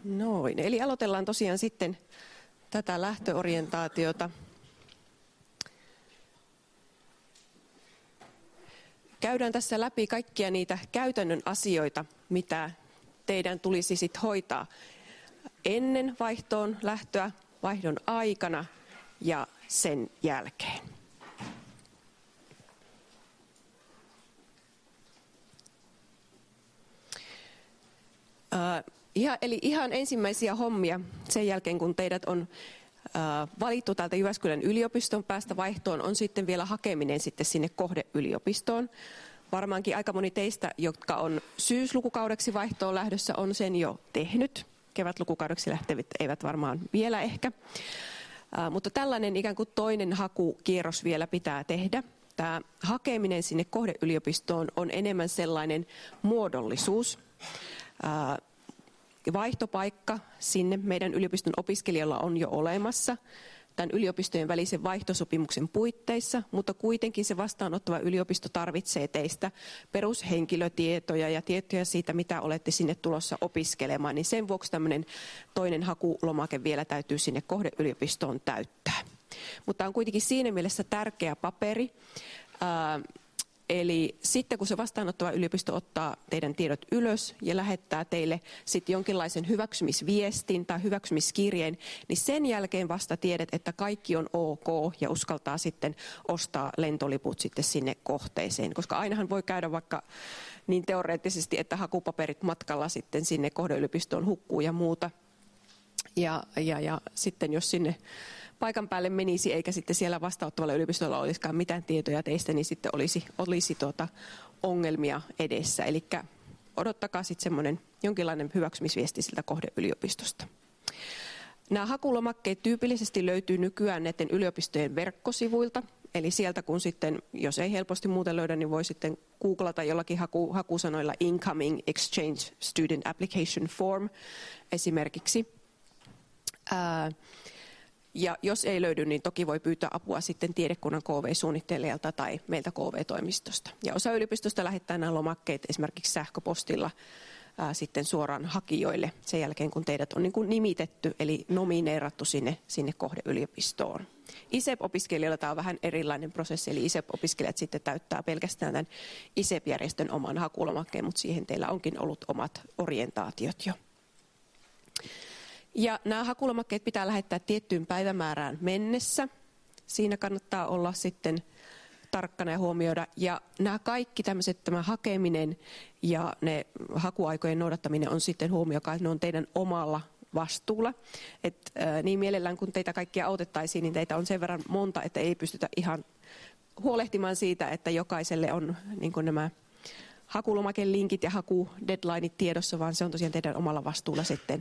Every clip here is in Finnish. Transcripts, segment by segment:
Noin, eli aloitellaan tosiaan sitten tätä lähtöorientaatiota. Käydään tässä läpi kaikkia niitä käytännön asioita, mitä teidän tulisi sitten hoitaa ennen vaihtoon lähtöä, vaihdon aikana ja sen jälkeen. Eli ihan ensimmäisiä hommia sen jälkeen, kun teidät on valittu täältä Jyväskylän yliopiston päästä vaihtoon, on sitten vielä hakeminen sitten sinne kohdeyliopistoon. Varmaankin aika moni teistä, jotka on syyslukukaudeksi vaihtoon lähdössä, on sen jo tehnyt. Kevätlukukaudeksi lähtevät eivät varmaan vielä ehkä. Mutta tällainen ikään kuin toinen hakukierros vielä pitää tehdä. Tämä hakeminen sinne kohdeyliopistoon on enemmän sellainen muodollisuus. Vaihtopaikka sinne meidän yliopiston opiskelijalla on jo olemassa tämän yliopistojen välisen vaihtosopimuksen puitteissa, mutta kuitenkin se vastaanottava yliopisto tarvitsee teistä perushenkilötietoja ja tietoja siitä, mitä olette sinne tulossa opiskelemaan, niin sen vuoksi tämmöinen toinen hakulomake vielä täytyy sinne kohdeyliopistoon täyttää. Mutta on kuitenkin siinä mielessä tärkeä paperi. Eli sitten kun se vastaanottava yliopisto ottaa teidän tiedot ylös ja lähettää teille sitten jonkinlaisen hyväksymisviestin tai hyväksymiskirjeen, niin sen jälkeen vasta tiedät, että kaikki on ok ja uskaltaa sitten ostaa lentoliput sitten sinne kohteeseen. Koska ainahan voi käydä vaikka niin teoreettisesti, että hakupaperit matkalla sitten sinne kohdeyliopistoon hukkuu ja muuta. Ja sitten jos sinne paikan päälle menisi, eikä sitten siellä vastaanottavalla yliopistolla olisikaan mitään tietoja teistä, niin sitten olisi ongelmia edessä. Eli odottakaa sitten semmoinen jonkinlainen hyväksymisviesti siltä kohdeyliopistosta. Nämä hakulomakkeet tyypillisesti löytyy nykyään näiden yliopistojen verkkosivuilta. Eli sieltä kun sitten, jos ei helposti muuten löydä, niin voi sitten googlata jollakin hakusanoilla Incoming Exchange Student Application Form esimerkiksi. Ja jos ei löydy, niin toki voi pyytää apua sitten tiedekunnan KV-suunnittelijalta tai meiltä KV-toimistosta. Ja osa yliopistosta lähettää nämä lomakkeet esimerkiksi sähköpostilla sitten suoraan hakijoille sen jälkeen, kun teidät on niin kuin nimitetty, eli nomineerattu sinne kohdeyliopistoon. ISEP-opiskelijoilla tämä on vähän erilainen prosessi, eli ISEP-opiskelijat sitten täyttää pelkästään tämän ISEP-järjestön oman hakulomakkeen, mutta siihen teillä onkin ollut omat orientaatiot jo. Ja nämä hakulomakkeet pitää lähettää tiettyyn päivämäärään mennessä. Siinä kannattaa olla sitten tarkkana ja huomioida. Ja nämä kaikki tämä hakeminen ja ne hakuaikojen noudattaminen on sitten huomioikaa, että ne on teidän omalla vastuulla. Niin mielellään kun teitä kaikkia autettaisiin, niin teitä on sen verran monta, että ei pystytä ihan huolehtimaan siitä, että jokaiselle on niin kuin nämä hakulomake-linkit ja hakudeadlineit tiedossa, vaan se on tosiaan teidän omalla vastuulla sitten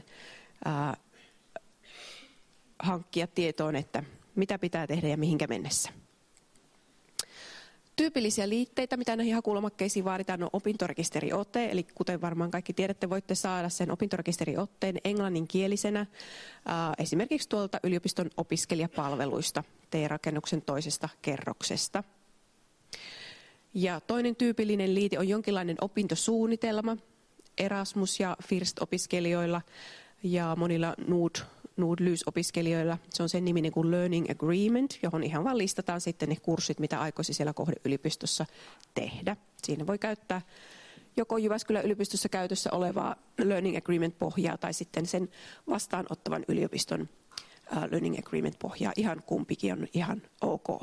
hankkia tietoon, että mitä pitää tehdä ja mihinkä mennessä. Tyypillisiä liitteitä, mitä näihin hakulomakkeisiin vaaditaan, on opintorekisteriote, eli kuten varmaan kaikki tiedätte, voitte saada sen opintorekisteriotteen englanninkielisenä esimerkiksi tuolta yliopiston opiskelijapalveluista T-rakennuksen toisesta kerroksesta. Ja toinen tyypillinen liite on jonkinlainen opintosuunnitelma Erasmus- ja FIRST-opiskelijoilla ja monilla NUD-LYS-opiskelijoilla. Se on sen niminen kuin Learning Agreement, johon ihan vaan listataan sitten ne kurssit, mitä aikoisi siellä kohdeyliopistossa tehdä. Siinä voi käyttää joko Jyväskylän yliopistossa käytössä olevaa Learning Agreement-pohjaa tai sitten sen vastaanottavan yliopiston Learning Agreement-pohjaa. Ihan kumpikin on ihan ok.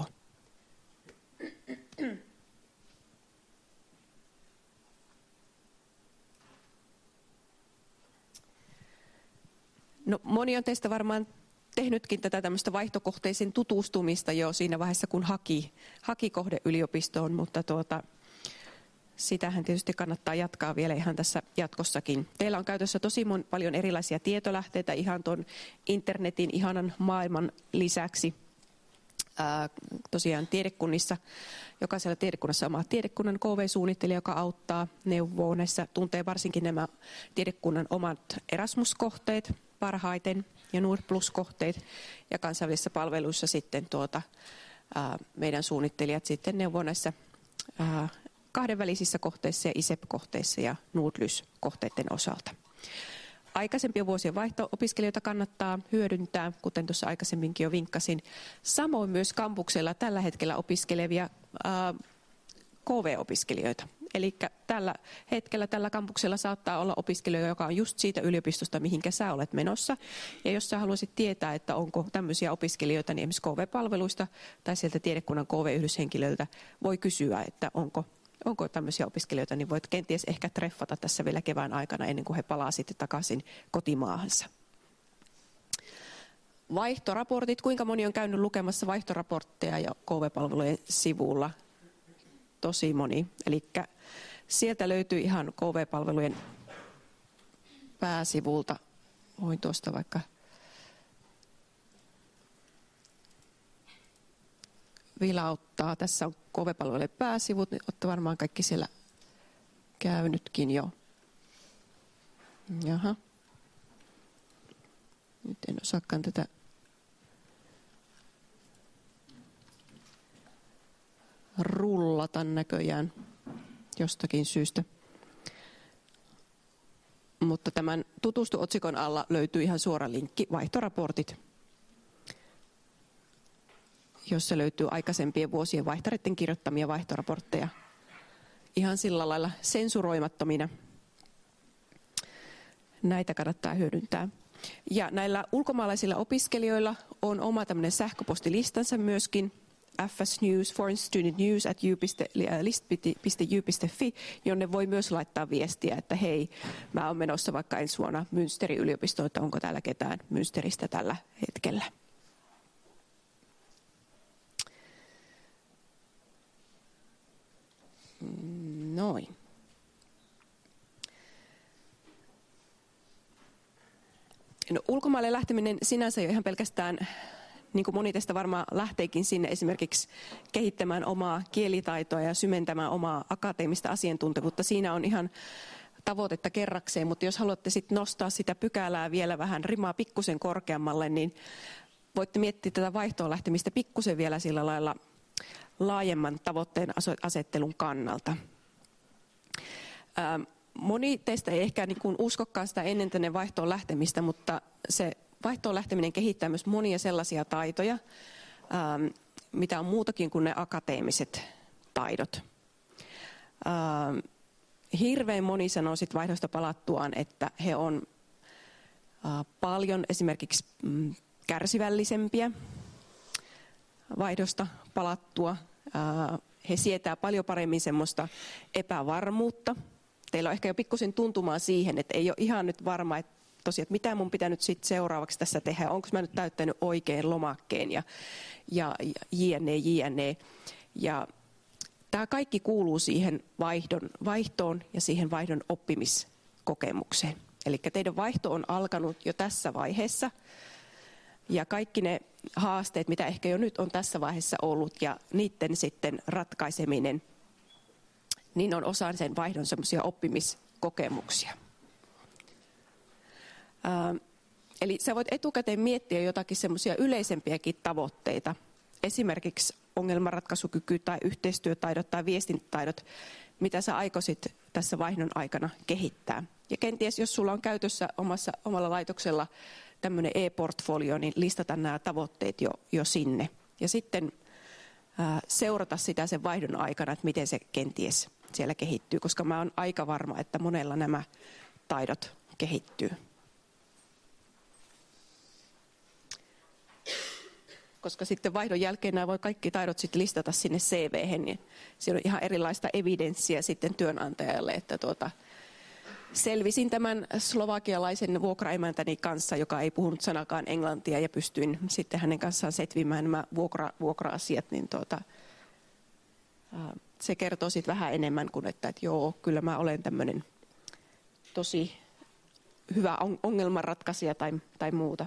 No, moni on teistä varmaan tehnytkin tätä tämmöistä vaihtokohteisiin tutustumista jo siinä vaiheessa, kun haki kohdeyliopistoon, mutta sitähän tietysti kannattaa jatkaa vielä ihan tässä jatkossakin. Teillä on käytössä tosi paljon erilaisia tietolähteitä ihan tuon internetin ihanan maailman lisäksi. Tosiaan tiedekunnissa, jokaisella tiedekunnassa on oma tiedekunnan KV-suunnittelija, joka auttaa, neuvoo näissä, tuntee varsinkin nämä tiedekunnan omat Erasmus-kohteet parhaiten ja NUR Plus-kohteet ja kansainvälisissä palveluissa sitten meidän suunnittelijat sitten neuvoo näissä kahdenvälisissä kohteissa ja ISEP-kohteissa ja NUR-kohteiden osalta. aikaisempien vuosien vaihto-opiskelijoita kannattaa hyödyntää, kuten tuossa aikaisemminkin jo vinkkasin. Samoin myös kampuksella tällä hetkellä opiskelevia KV-opiskelijoita. Eli tällä hetkellä tällä kampuksella saattaa olla opiskelija, joka on just siitä yliopistosta, mihinkä sä olet menossa. Ja jos sä haluaisit tietää, että onko tämmöisiä opiskelijoita, niin esimerkiksi KV-palveluista tai sieltä tiedekunnan KV-yhdyshenkilöiltä voi kysyä, että onko tämmöisiä opiskelijoita, niin voit kenties ehkä treffata tässä vielä kevään aikana ennen kuin he palaa sitten takaisin kotimaahansa. Vaihtoraportit. Kuinka moni on käynyt lukemassa vaihtoraportteja ja KV-palvelujen sivulla? Tosi moni. Eli sieltä löytyy ihan KV-palvelujen pääsivulta. Voin tuosta vaikka vilauttaa. Tässä on KV-palvelujen pääsivut. Olette varmaan kaikki siellä käynytkin jo. Jaha. Nyt en osaakaan tätä rullata näköjään jostakin syystä. Mutta tämän tutustu-otsikon alla löytyy ihan suora linkki vaihtoraportit, jossa löytyy aikaisempien vuosien vaihtareiden kirjoittamia vaihtoraportteja ihan sillä lailla sensuroimattomina. Näitä kannattaa hyödyntää. Ja näillä ulkomaalaisilla opiskelijoilla on oma tämmöinen sähköpostilistansa myöskin, fsnews@yu.list.ju.fi, jonne voi myös laittaa viestiä, että hei, mä oon menossa vaikka ensi vuonna Münsterin yliopistoon, että onko täällä ketään Münsteristä tällä hetkellä. Noin. No, ulkomaille lähteminen sinänsä ei ole ihan pelkästään, niin kuin moni teistä varmaan lähteekin sinne esimerkiksi kehittämään omaa kielitaitoa ja syventämään omaa akateemista asiantuntevuutta. Siinä on ihan tavoitetta kerrakseen, mutta jos haluatte sitten nostaa sitä pykälää vielä vähän rimaa pikkusen korkeammalle, niin voitte miettiä tätä vaihtoon lähtemistä pikkusen vielä sillä lailla laajemman tavoitteen asettelun kannalta. Moni teistä ei ehkä niin kuin uskokaan sitä ennen tänne vaihtoon lähtemistä, mutta se vaihtoon lähteminen kehittää myös monia sellaisia taitoja, mitä on muutakin kuin ne akateemiset taidot. Hirveän moni sanoo sit vaihdosta palattuaan, että he on paljon esimerkiksi kärsivällisempiä vaihdosta palattua. He sietää paljon paremmin semmoista epävarmuutta. Teillä on ehkä jo pikkusen tuntumaa siihen, että ei ole ihan nyt varma, että tosiaan, että mitä mun pitää nyt sitten seuraavaksi tässä tehdä. Onko mä nyt täyttänyt oikein lomakkeen ja jne. Ja tämä kaikki kuuluu siihen vaihtoon ja siihen vaihdon oppimiskokemukseen. Eli teidän vaihto on alkanut jo tässä vaiheessa. Ja kaikki ne haasteet, mitä ehkä jo nyt on tässä vaiheessa ollut ja niiden sitten ratkaiseminen, niin on osa sen vaihdon semmoisia oppimiskokemuksia. Eli sä voit etukäteen miettiä jotakin semmoisia yleisempiäkin tavoitteita, esimerkiksi ongelmanratkaisukyky tai yhteistyötaidot tai viestintätaidot, mitä sä aikoisit tässä vaihdon aikana kehittää. Ja kenties, jos sulla on käytössä omalla laitoksella tämmöinen e-portfolio, niin listata nämä tavoitteet jo sinne. Ja sitten seurata sitä sen vaihdon aikana, että miten se kenties siellä kehittyy, koska mä oon aika varma, että monella nämä taidot kehittyy. Koska sitten vaihdon jälkeen nämä voi kaikki taidot sitten listata sinne CV:hen, niin siellä on ihan erilaista evidenssiä sitten työnantajalle, että selvisin tämän slovakialaisen vuokraemäntäni kanssa, joka ei puhunut sanakaan englantia ja pystyin sitten hänen kanssaan setvimään nämä vuokra-asiat, niin se kertoo sitten vähän enemmän kuin, että joo, kyllä mä olen tämmöinen tosi hyvä ongelmanratkaisija tai muuta.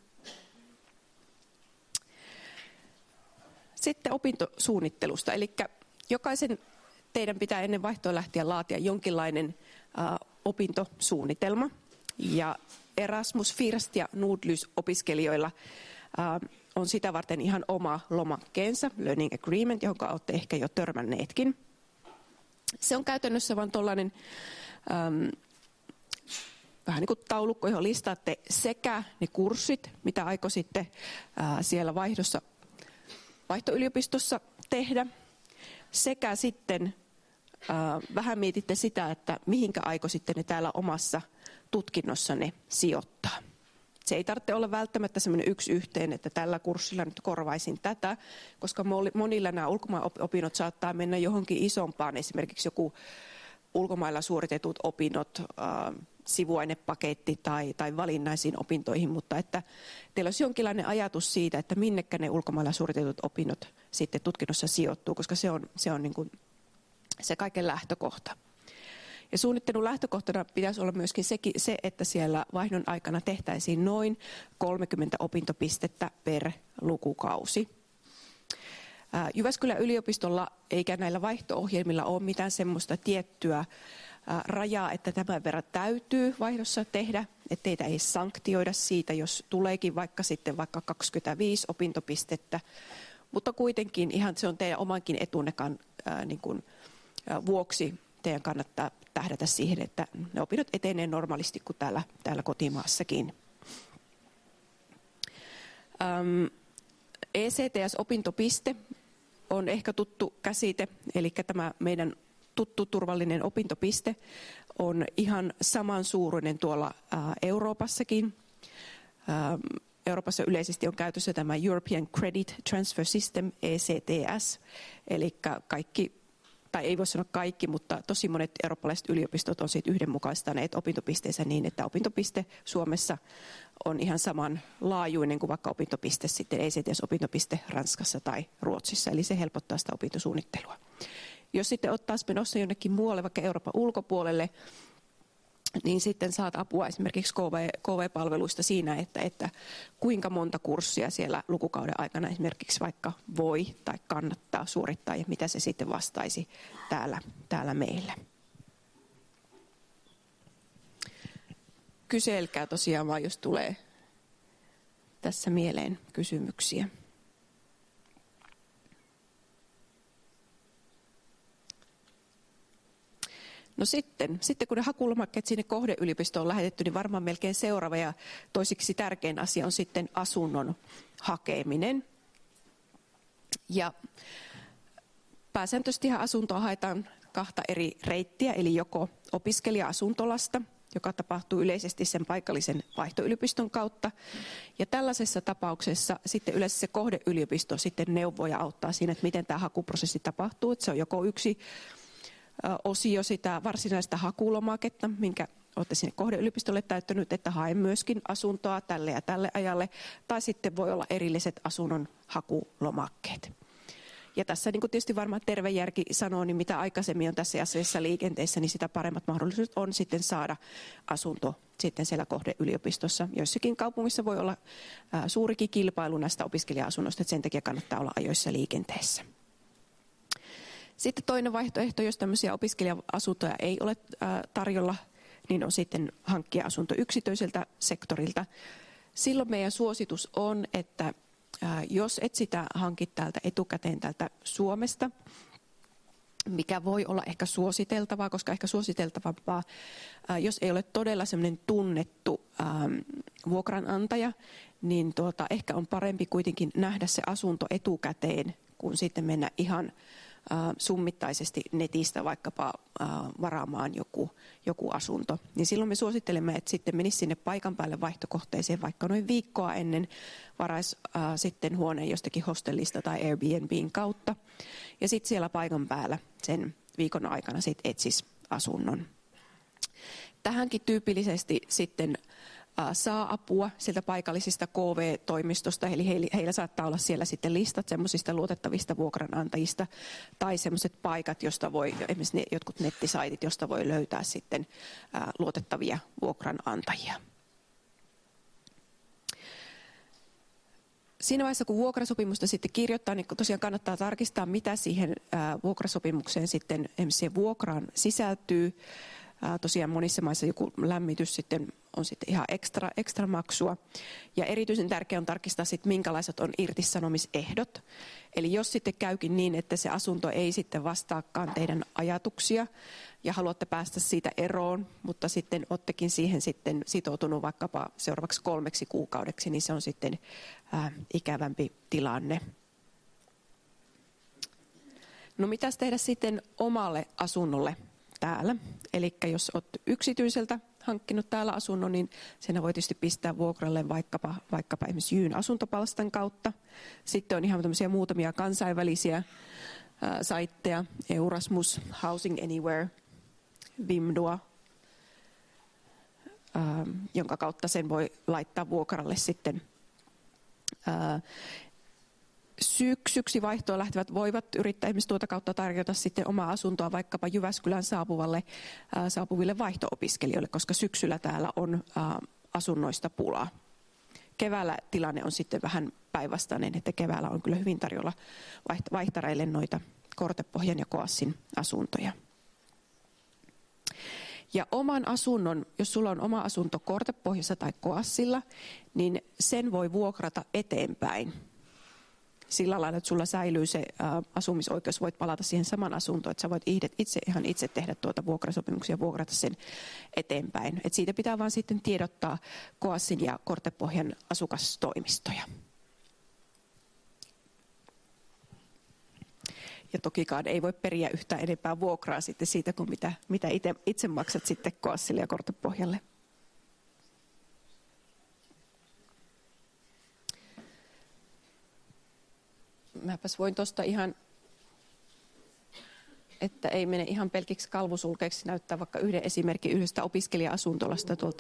Sitten opintosuunnittelusta, eli jokaisen teidän pitää ennen vaihtoa lähteä laatia jonkinlainen opintosuunnitelma. Ja Erasmus First ja Nordlys-opiskelijoilla on sitä varten ihan oma lomakkeensa, Learning Agreement, johon olette ehkä jo törmänneetkin. Se on käytännössä vain tuollainen vähän niin kuin taulukko, johon listaatte sekä ne kurssit, mitä aikoisitte siellä vaihtoyliopistossa tehdä, sekä sitten vähän mietitte sitä, että mihinkä aikoisitte ne täällä omassa tutkinnossanne sijoittaa. Se ei tarvitse olla välttämättä semmoinen yksi yhteen, että tällä kurssilla nyt korvaisin tätä, koska monilla nämä ulkomaanopinnot saattaa mennä johonkin isompaan, esimerkiksi joku ulkomailla suoritetut opinnot, sivuainepaketti tai valinnaisiin opintoihin, mutta että teillä olisi jonkinlainen ajatus siitä, että minnekä ne ulkomailla suoritetut opinnot sitten tutkinnossa sijoittuu, koska se on niin kuin se kaiken lähtökohta. Ja suunnittelun lähtökohtana pitäisi olla myöskin se, että siellä vaihdon aikana tehtäisiin noin 30 opintopistettä per lukukausi. Jyväskylän yliopistolla eikä näillä vaihto-ohjelmilla ole mitään semmoista tiettyä rajaa, että tämän verran täytyy vaihdossa tehdä, että teitä ei sanktioida siitä, jos tuleekin vaikka 25 opintopistettä, mutta kuitenkin ihan se on teidän omankin etunne vuoksi teidän kannattaa tähdätä siihen, että ne opinnot etenee normaalisti kuin täällä kotimaassakin. ECTS-opintopiste on ehkä tuttu käsite, eli tämä meidän tuttu turvallinen opintopiste on ihan samansuuruinen tuolla Euroopassakin. Euroopassa yleisesti on käytössä tämä European Credit Transfer System, ECTS, eli kaikki, tai ei voi sanoa kaikki, mutta tosi monet eurooppalaiset yliopistot on siitä yhdenmukaistaneet opintopisteensä niin, että opintopiste Suomessa on ihan samanlaajuinen kuin vaikka opintopiste sitten ECTS-opintopiste Ranskassa tai Ruotsissa, eli se helpottaa sitä opintosuunnittelua. Jos sitten olet taas menossa jonnekin muualle, vaikka Euroopan ulkopuolelle, niin sitten saat apua esimerkiksi KV-palveluista siinä, että kuinka monta kurssia siellä lukukauden aikana esimerkiksi vaikka voi tai kannattaa suorittaa ja mitä se sitten vastaisi täällä meillä. Kyselkää tosiaan vaan, jos tulee tässä mieleen kysymyksiä. No sitten kun ne hakulomakkeet sinne kohdeyliopistoon on lähetetty, niin varmaan melkein seuraava ja toiseksi tärkein asia on sitten asunnon hakeminen. Ja pääsääntöisesti asuntoa haetaan kahta eri reittiä, eli joko opiskelija-asuntolasta, joka tapahtuu yleisesti sen paikallisen vaihtoyliopiston kautta. Ja tällaisessa tapauksessa sitten yleensä se kohdeyliopisto sitten neuvoo ja auttaa siinä, että miten tämä hakuprosessi tapahtuu. Että se on joko yksi osio sitä varsinaista hakulomaketta, minkä olette sinne kohdeyliopistolle täyttänyt, että haen myöskin asuntoa tälle ja tälle ajalle, tai sitten voi olla erilliset asunnon hakulomakkeet. Ja tässä niin kuin tietysti varmaan terve järki sanoo, niin mitä aikaisemmin on tässä asiassa liikenteessä, niin sitä paremmat mahdollisuudet on sitten saada asunto sitten siellä kohdeyliopistossa. Joissakin kaupungissa voi olla suurikin kilpailu näistä opiskelija-asunnoista, että sen takia kannattaa olla ajoissa liikenteessä. Sitten toinen vaihtoehto, jos tämmöisiä opiskelija-asuntoja ei ole tarjolla, niin on sitten hankkia asunto yksityiseltä sektorilta. Silloin meidän suositus on, että jos et sitä hankit täältä etukäteen täältä Suomesta, mikä voi olla ehkä suositeltavaa, koska ehkä suositeltavampaa, jos ei ole todella semmoinen tunnettu vuokranantaja, niin ehkä on parempi kuitenkin nähdä se asunto etukäteen, kun sitten mennä ihan summittaisesti netistä vaikkapa varaamaan joku asunto. Niin silloin me suosittelemme, että sitten menisi sinne paikan päälle vaihtokohteeseen vaikka noin viikkoa ennen, varaisi sitten huoneen jostakin hostellista tai Airbnbin kautta. Ja sitten siellä paikan päällä sen viikon aikana sitten etsisi asunnon. Tähänkin tyypillisesti sitten saa apua sieltä paikallisista KV-toimistosta, eli heillä saattaa olla siellä sitten listat semmoisista luotettavista vuokranantajista tai semmoiset paikat, josta voi, esimerkiksi jotkut nettisaitit, josta voi löytää sitten luotettavia vuokranantajia. Siinä vaiheessa, kun vuokrasopimusta sitten kirjoittaa, niin tosiaan kannattaa tarkistaa, mitä siihen vuokrasopimukseen sitten vuokraan sisältyy. Tosiaan monissa maissa joku lämmitys sitten on sitten ihan ekstra maksua. Ja erityisen tärkeää on tarkistaa sitten, minkälaiset on irtisanomisehdot. Eli jos sitten käykin niin, että se asunto ei sitten vastaakaan teidän ajatuksia ja haluatte päästä siitä eroon, mutta sitten oottekin siihen sitten sitoutunut vaikkapa seuraavaksi 3 kuukaudeksi, niin se on sitten ikävämpi tilanne. No mitäs tehdä sitten omalle asunnolle täällä? Eli jos olet yksityiseltä hankkinut täällä asunnon, niin sen voi tietysti pistää vuokralle vaikkapa esimerkiksi Jyn asuntopalstan kautta. Sitten on ihan tämmöisiä muutamia kansainvälisiä saitteja, Erasmus, Housing Anywhere, Vimdua, jonka kautta sen voi laittaa vuokralle sitten. Syksyksi vaihtoon lähtevät voivat yrittää esimerkiksi tuota kautta tarjota sitten omaa asuntoa vaikkapa Jyväskylän saapuville vaihto-opiskelijoille, koska syksyllä täällä on asunnoista pulaa. Keväällä tilanne on sitten vähän päinvastainen, että keväällä on kyllä hyvin tarjolla vaihtareille noita Kortepohjan ja Koassin asuntoja. Ja oman asunnon, jos sulla on oma asunto Kortepohjassa tai Koassilla, niin sen voi vuokrata eteenpäin. Sillä lailla, että sulla säilyy se asumisoikeus, voit palata siihen saman asuntoon, että sä voit itse tehdä tuota vuokrasopimuksia ja vuokrata sen eteenpäin. Et siitä pitää vaan sitten tiedottaa Koassin ja Kortepohjan asukastoimistoja. Ja tokikaan ei voi periä yhtään enempää vuokraa sitten siitä, kuin mitä itse maksat sitten Koassille ja Kortepohjalle. Mäpäs voin tuosta ihan, että ei mene ihan pelkiksi kalvosulkeiksi, näyttää vaikka yhden esimerkin yhdestä opiskelija-asuntolasta tuolta.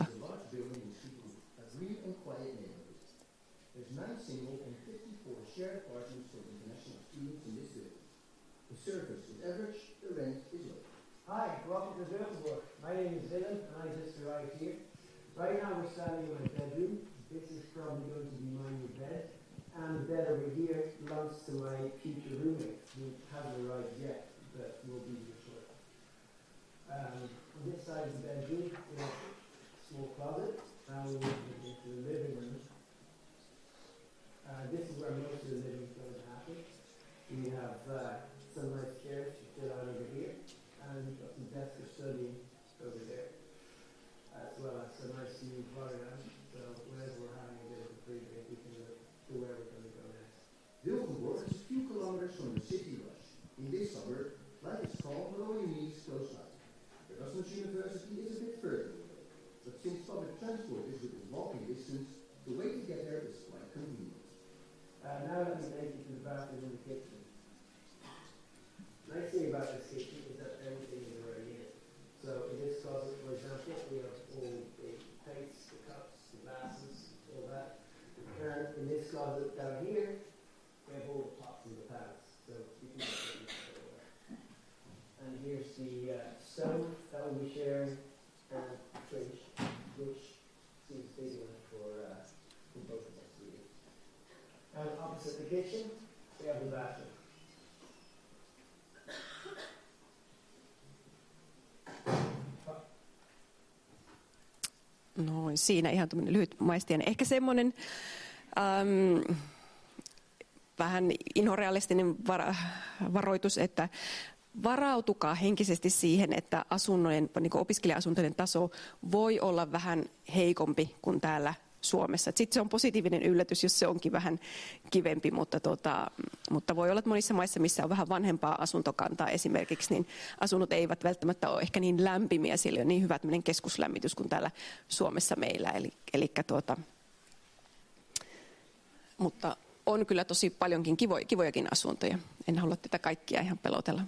Hi, welcome to Göteborg. My name is Dylan and I just arrived here. Right now we're standing in my bedroom. This is probably going to be my new bed. And the bed over here belongs to my future roommate, who hasn't arrived yet, but will be here shortly. On this side of the bedroom, we have a small closet, and we'll move into the living room. This is where most of the living is going to happen. We have some nice chairs to sit on over here, and we've got some desks for studying over there, as well as some nice new bar around. So whenever we're having a bit of a free break, we can look to where we're going to go next. Wilgenborg is a few kilometers from the city rush. In this suburb, life is calm, but all you need is close by. Erasmus University is a bit further away, but since public transport is within walking distance, the way to get there is quite convenient. Now let me take you to the bathroom and the kitchen. Nice thing about this kitchen is that everything is already in it. So in this closet, for example, we have all the plates, the cups, the glasses, all that. And in this closet down here, we have all the pots and the pans. So you can just put it away. And here's the stove that we'll be sharing, and the fridge, which seems big enough for both of us to use. And opposite the kitchen, we have the bathroom. No siinä ihan tämmöinen lyhyt maistiainen. Ehkä semmoinen vähän inhorealistinen varoitus, että varautukaa henkisesti siihen, että asuntojen, niin opiskelija-asuntojen taso voi olla vähän heikompi kuin täällä Suomessa. Sitten se on positiivinen yllätys, jos se onkin vähän kivempi, mutta voi olla, että monissa maissa, missä on vähän vanhempaa asuntokantaa esimerkiksi, niin asunnot eivät välttämättä ole ehkä niin lämpimiä, sillä on niin hyvä tämmöinen keskuslämmitys kuin täällä Suomessa meillä. Mutta on kyllä tosi paljonkin kivojakin asuntoja. En halua tätä kaikkia ihan pelotella.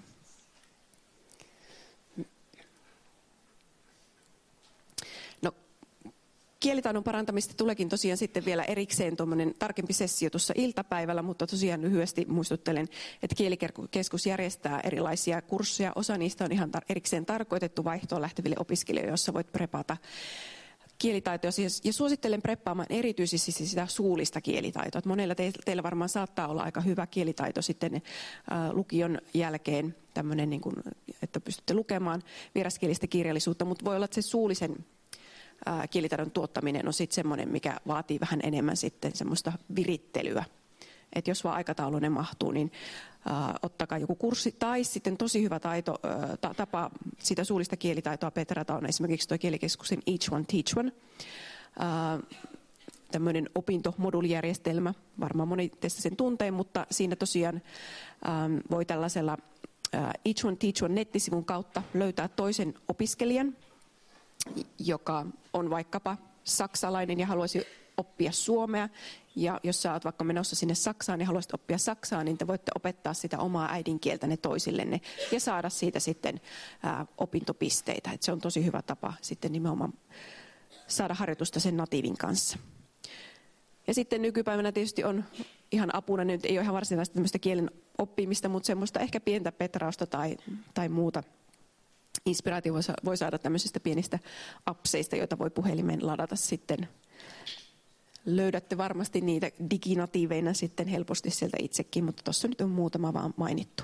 Kielitaidon parantamista tuleekin tosiaan sitten vielä erikseen tuommoinen tarkempi sessio tuossa iltapäivällä, mutta tosiaan lyhyesti muistuttelen, että Kielikeskus järjestää erilaisia kursseja. Osa niistä on ihan erikseen tarkoitettu vaihtoon lähteville opiskelijoille, joissa voit prepata kielitaitoja ja suosittelen preppaamaan erityisesti sitä suullista kielitaitoa. Että monella teillä varmaan saattaa olla aika hyvä kielitaito sitten lukion jälkeen, tämmöinen, niin kuin, että pystytte lukemaan vieraskielistä kirjallisuutta, mutta voi olla, että se suullisen kielitaidon tuottaminen on sitten semmoinen, mikä vaatii vähän enemmän sitten semmoista virittelyä. Että jos vaan aikatauluinen mahtuu, niin ottakaa joku kurssi tai sitten tosi hyvä tapa sitä suullista kielitaitoa petrata on esimerkiksi tuo kielikeskuksen Each One Teach One, tämmöinen opintomoduulijärjestelmä. Varmaan moni teistä sen tuntee, mutta siinä tosiaan voi tällaisella Each One Teach One nettisivun kautta löytää toisen opiskelijan, joka on vaikkapa saksalainen ja haluaisi oppia suomea. Ja jos sä oot vaikka menossa sinne Saksaan ja haluaisit oppia saksaa, niin te voitte opettaa sitä omaa äidinkieltänne toisillenne ja saada siitä sitten opintopisteitä. Et se on tosi hyvä tapa sitten nimenomaan saada harjoitusta sen natiivin kanssa. Ja sitten nykypäivänä tietysti on ihan apuna, nyt ei ole ihan varsinaisesti tämmöistä kielen oppimista, mutta semmoista ehkä pientä petrausta tai muuta. Inspiraatio voi saada tämmöisistä pienistä appseista, joita voi puhelimeen ladata sitten. Löydätte varmasti niitä diginatiiveina sitten helposti sieltä itsekin, mutta tuossa nyt on muutama vaan mainittu.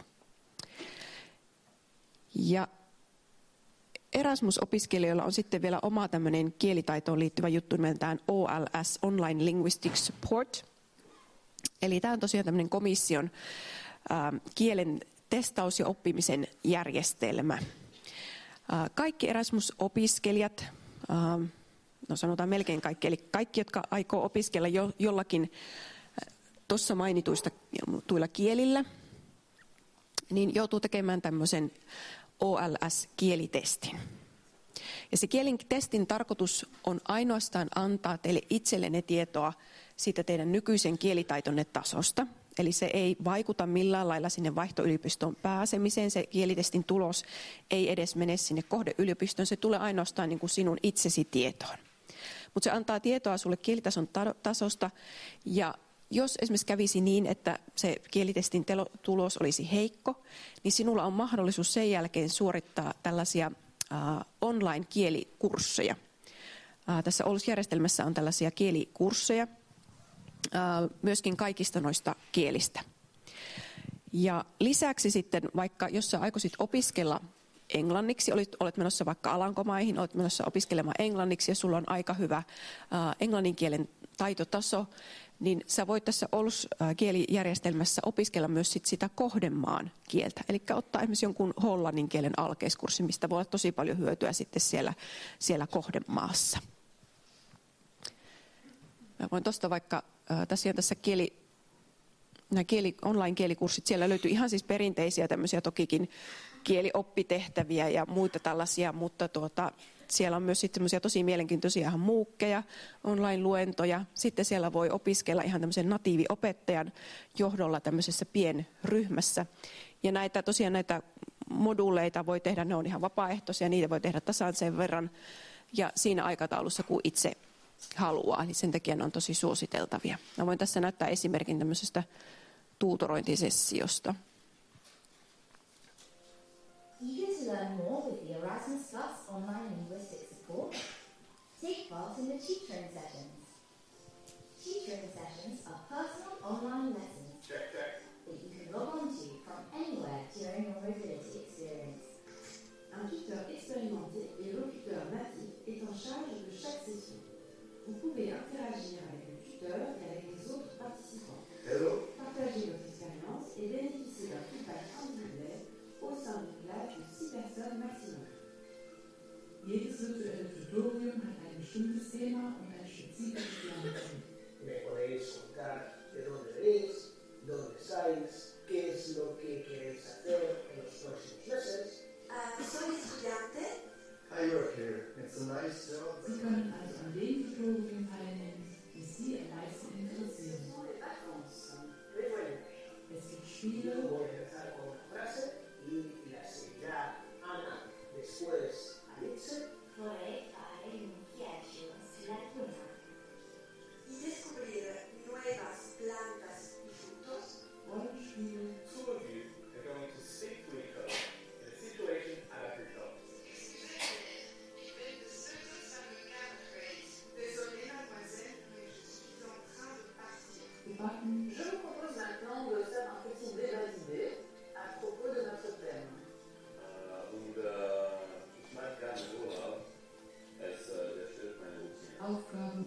Ja Erasmus-opiskelijoilla on sitten vielä oma tämmöinen kielitaitoon liittyvä juttu nimeltään OLS, Online Linguistics Support. Eli tämä on tosiaan tämmöinen komission kielen testaus- ja oppimisen järjestelmä. Kaikki Erasmus-opiskelijat, no sanotaan melkein kaikki, eli kaikki, jotka aikoo opiskella jollakin tuossa mainituilla kielillä, niin joutuu tekemään tämmöisen OLS-kielitestin. Ja se kielitestin tarkoitus on ainoastaan antaa teille itsellenne tietoa siitä teidän nykyisen kielitaitonne tasosta. Eli se ei vaikuta millään lailla sinne vaihtoyliopistoon pääsemiseen. Se kielitestin tulos ei edes mene sinne kohdeyliopistoon. Se tulee ainoastaan niin kuin sinun itsesi tietoon. Mutta se antaa tietoa sulle kielitason tasosta. Ja jos esimerkiksi kävisi niin, että se kielitestin tulos olisi heikko, niin sinulla on mahdollisuus sen jälkeen suorittaa tällaisia online-kielikursseja. Tässä Oulus-järjestelmässä on tällaisia kielikursseja myöskin kaikista noista kielistä. Ja lisäksi sitten, vaikka jos sä aikoisit opiskella englanniksi, olet menossa vaikka Alankomaihin, olet menossa opiskelemaan englanniksi ja sulla on aika hyvä englannin kielen taitotaso, niin sä voit tässä Oulus-kielijärjestelmässä opiskella myös sitä kohdemaan kieltä. Eli ottaa esimerkiksi jonkun hollannin kielen alkeiskurssin, mistä voi olla tosi paljon hyötyä sitten siellä kohdemaassa. Mä voin tuosta vaikka, tässä online-kielikurssit, siellä löytyy ihan siis perinteisiä tämmöisiä tokikin kielioppitehtäviä ja muita tällaisia, mutta siellä on myös sitten semmoisia tosi mielenkiintoisia ihan muukkeja, online-luentoja. Sitten siellä voi opiskella ihan tämmöisen natiiviopettajan johdolla tämmöisessä pienryhmässä. Ja näitä moduuleita voi tehdä, ne on ihan vapaaehtoisia, niitä voi tehdä tasan sen verran ja siinä aikataulussa kuin itse haluaa. Eli sen takia ne on tosi suositeltavia. Mä voin tässä näyttää esimerkin tämmöisestä tuutorointisessiosta. Eager to learn more with the Erasmus Plus online linguistics support? Take part in the tutoring sessions. Tutoring sessions are personal online lessons that you can log on to from anywhere during your mobility experience. Un tuteur expérimenté et locuteur natif est en charge de chaque session. Vous pouvez interagir avec le tuteur et avec les autres participants. Hello. Partager votre expérience et bénéficier d'un feedback individuel au sein d'une classe de 6 personnes maximum. Jedes virtuelle Tutorium hat ein bestimmtes Thema und ein spezifisches Lernziel. Me podéis contar de dónde venís, dónde estáis, qué es lo que queréis hacer en los próximos meses. Soy estudiante. I work here. It's a nice job. Sie können also an dem Tutorium teilnehmen, die Sie am meisten interessieren. Es gibt Spiele. Voy a empezar con una frase y la seguirá Ana, después Alitze. Vorrei fare un viaggio sulla luna. Y descubrir nuevas plantas y frutos. Rollenspiele. Two of you are going to speak to each other in a situation at a result. Ich bin besonders an Gamercrates.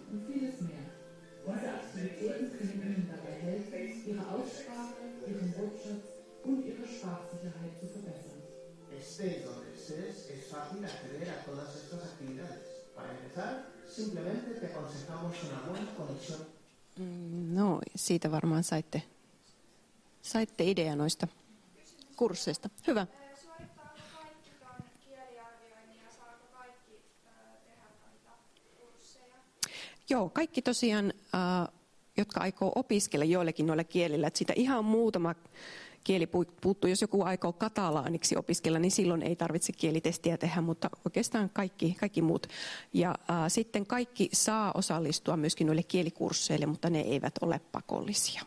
und vieles mehr. Diese Aktivitäten können Ihnen dabei helfen, Ihre Aussprache, Ihren Wortschatz und Ihre Sprachsicherheit zu verbessern. Estés donde estés, es fácil acceder a todas estas actividades. Para empezar, simplemente te aconsejamos una buena conexión. No, siitä varmaan saitte idea noista kursseista. Hyvä. Suorittaako kaikki tuon kieliarvioinnin ja saako kaikki tehdä noita kursseja? Joo, kaikki tosiaan, jotka aikoo opiskella joillekin noilla kielillä, että siitä ihan muutama kieli puuttuu. Jos joku aikoo katalaaniksi opiskella, niin silloin ei tarvitse kielitestiä tehdä, mutta oikeastaan kaikki muut. Ja sitten kaikki saa osallistua myöskin noille kielikursseille, mutta ne eivät ole pakollisia.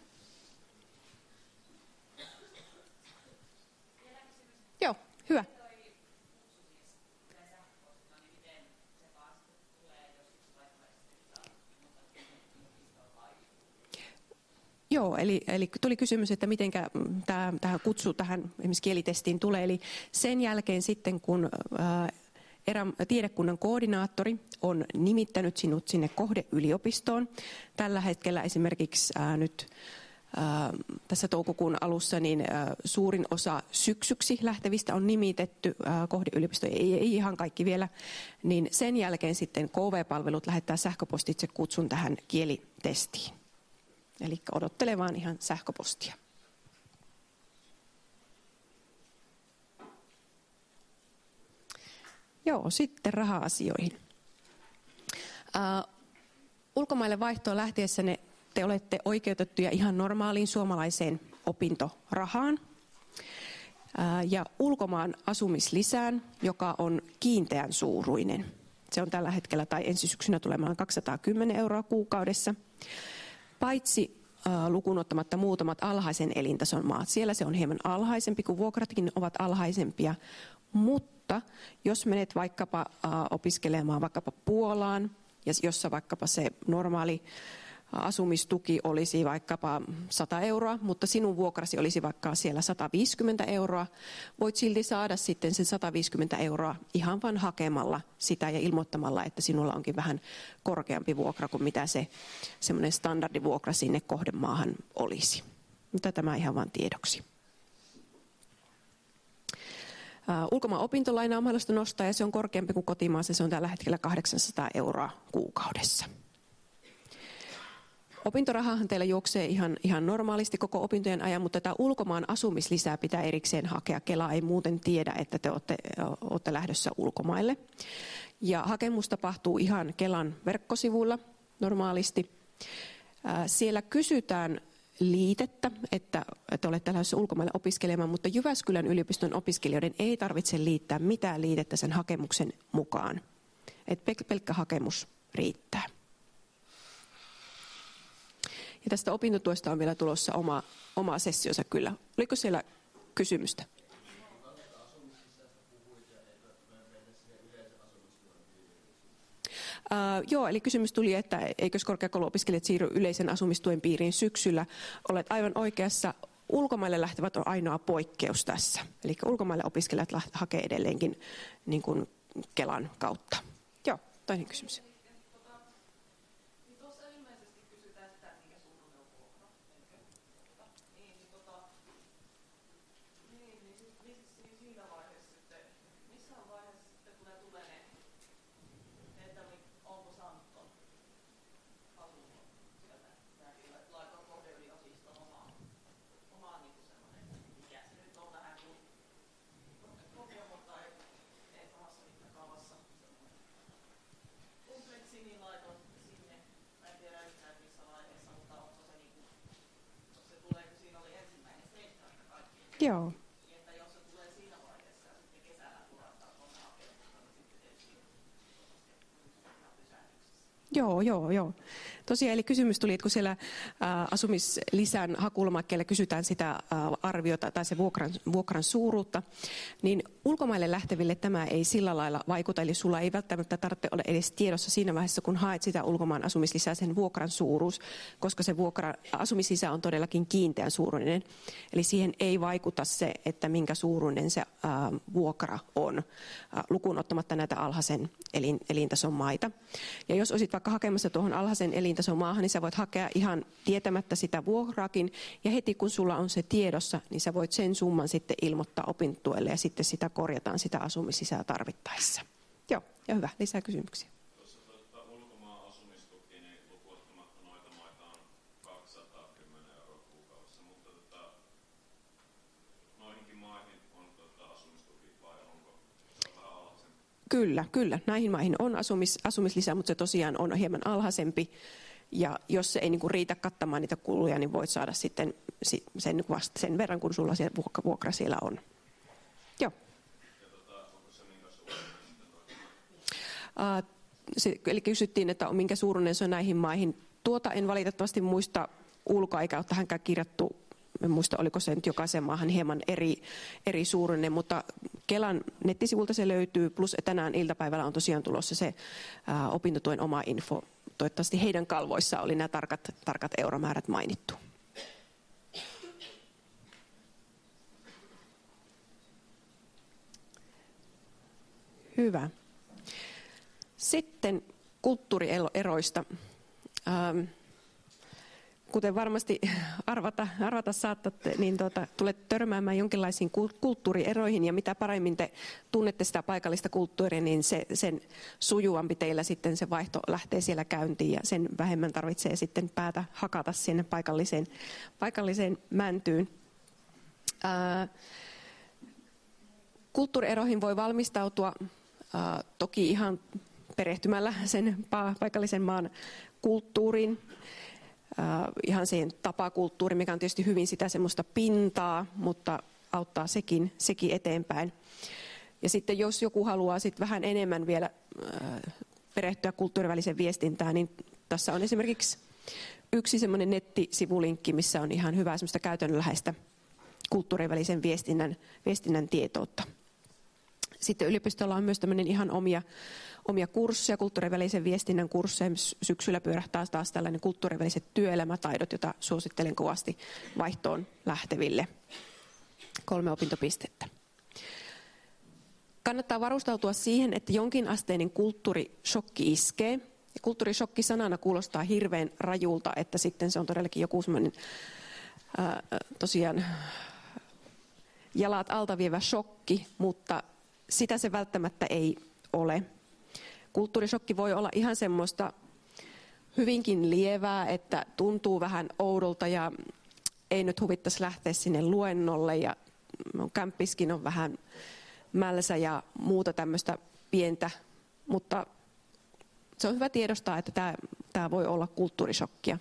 Joo, hyvä. Joo, eli tuli kysymys, että miten tämä kutsu tähän esimerkiksi kielitestiin tulee. Eli sen jälkeen sitten, kun tiedekunnan koordinaattori on nimittänyt sinut sinne kohdeyliopistoon. Tällä hetkellä esimerkiksi nyt tässä toukokuun alussa niin suurin osa syksyksi lähtevistä on nimitetty kohdeyliopistoon, ei ihan kaikki vielä. Niin sen jälkeen sitten KV-palvelut lähettää sähköpostitse kutsun tähän kielitestiin. Eli odottelee vaan ihan sähköpostia. Joo, sitten raha-asioihin. Ulkomaille vaihtoon lähtiessänne te olette oikeutettuja ihan normaaliin suomalaiseen opintorahaan ja ulkomaan asumislisään, joka on kiinteän suuruinen. Se on tällä hetkellä tai ensi syksynä tulemaan 210 € kuukaudessa. Paitsi lukuun ottamatta muutamat alhaisen elintason maat. Siellä se on hieman alhaisempi, kun vuokratkin ovat alhaisempia. Mutta jos menet vaikkapa opiskelemaan vaikkapa Puolaan, jossa vaikkapa se normaali asumistuki olisi vaikkapa 100 €, mutta sinun vuokrasi olisi vaikka siellä 150 €, voit silti saada sitten sen 150 € ihan vain hakemalla sitä ja ilmoittamalla, että sinulla onkin vähän korkeampi vuokra kuin mitä se semmoinen standardivuokra sinne kohdemaahan olisi. Mutta tämä ihan vain tiedoksi. Ulkomaan opintolaina on mahdollista nostaa ja se on korkeampi kuin kotimaassa. Se on tällä hetkellä 800 € kuukaudessa. Opintorahahan teillä juoksee ihan normaalisti koko opintojen ajan, mutta tämä ulkomaan asumislisää pitää erikseen hakea. Kela ei muuten tiedä, että te olette lähdössä ulkomaille. Ja hakemus tapahtuu ihan Kelan verkkosivuilla normaalisti. Siellä kysytään liitettä, että olette lähdössä ulkomaille opiskelemaan, mutta Jyväskylän yliopiston opiskelijoiden ei tarvitse liittää mitään liitettä sen hakemuksen mukaan. Että pelkkä hakemus riittää. Ja tästä opintotuesta on vielä tulossa oma sessionsa kyllä. Oliko siellä kysymystä? Joo, eli kysymys tuli, että eikös korkeakouluopiskelijat siirry yleisen asumistuen piiriin syksyllä. Olet aivan oikeassa. Ulkomaille lähtevät on ainoa poikkeus tässä. Eli ulkomaille opiskelijat hakee edelleenkin niin kuin Kelan kautta. Joo, toinen kysymys. Joo. Joo. Tosiaan, eli kysymys tuli, että kun siellä asumislisän hakulomakkeella kysytään sitä arviota tai se vuokran suuruutta, niin ulkomaille lähteville tämä ei sillä lailla vaikuta, eli sulla ei välttämättä tarvitse olla edes tiedossa siinä vaiheessa, kun haet sitä ulkomaan asumislisää, sen vuokran suuruus, koska se asumislisä on todellakin kiinteän suuruinen. Eli siihen ei vaikuta se, että minkä suuruinen se vuokra on, lukuun ottamatta näitä alhaisen elintason maita. Ja jos olisit vaikka hakemassa tuohon alhaisen elintason maahan, niin sä voit hakea ihan tietämättä sitä vuokraakin, ja heti kun sulla on se tiedossa, niin sä voit sen summan sitten ilmoittaa opintotuelle, ja sitten sitä korjataan sitä asumislisää tarvittaessa. Joo, ja hyvä. Lisää kysymyksiä. Tuossa ulkomaan asumistuki, niin lukuun ottamatta noita maita on 210 € kuukaudessa, mutta noihinkin maihin on asumistuki vai onko se on vähän alhaisempi? Kyllä. Näihin maihin on asumislisä, mutta se tosiaan on hieman alhaisempi. Ja jos se ei niinku riitä kattamaan niitä kuluja, niin voit saada sitten sen verran, kun sulla se vuokra siellä on. Joo. Onko se minkä suuruinen sitten eli kysyttiin, että minkä suuruinen se on näihin maihin. Tuota en valitettavasti muista ulkoa, eikä ole tähänkään kirjattu. En muista, oliko se nyt jokaisen maahan hieman eri suuruinen, mutta Kelan nettisivulta se löytyy, plus tänään iltapäivällä on tosiaan tulossa se opintotuen oma info. Toivottavasti heidän kalvoissa oli nämä tarkat euromäärät mainittu. Hyvä. Sitten kulttuurieroista. Kuten varmasti arvata saatatte, niin tulette törmäämään jonkinlaisiin kulttuurieroihin, ja mitä paremmin te tunnette sitä paikallista kulttuuria, niin sen sujuvampi teillä sitten se vaihto lähtee siellä käyntiin, ja sen vähemmän tarvitsee sitten päätä hakata sinne paikalliseen mäntyyn. Kulttuurieroihin voi valmistautua toki ihan perehtymällä sen paikallisen maan kulttuuriin. Ihan siihen tapakulttuuriin, mikä on tietysti hyvin sitä semmoista pintaa, mutta auttaa sekin eteenpäin. Ja sitten jos joku haluaa sitten vähän enemmän vielä perehtyä kulttuuriväliseen viestintään, niin tässä on esimerkiksi yksi semmoinen nettisivulinkki, missä on ihan hyvää semmoista käytännönläheistä kulttuurivälisen viestinnän tietoutta. Sitten yliopistolla on myös tämmöinen ihan omia kursseja, kulttuurivälisen viestinnän kursseja. Syksyllä pyörähtää taas tällainen kulttuuriväliset työelämätaidot, jota suosittelen kovasti vaihtoon lähteville. 3 opintopistettä. Kannattaa varustautua siihen, että jonkinasteinen kulttuurishokki iskee. Kulttuurishokki sanana kuulostaa hirveän rajulta, että sitten se on todellakin joku semmoinen tosiaan jalat alta vievä shokki, mutta sitä se välttämättä ei ole. Kulttuurishokki voi olla ihan semmoista hyvinkin lievää, että tuntuu vähän oudolta ja ei nyt huvittaisi lähteä sinne luennolle, ja kämppiskin on vähän mälsä ja muuta tämmöistä pientä, mutta se on hyvä tiedostaa, että tämä voi olla kulttuurishokkia.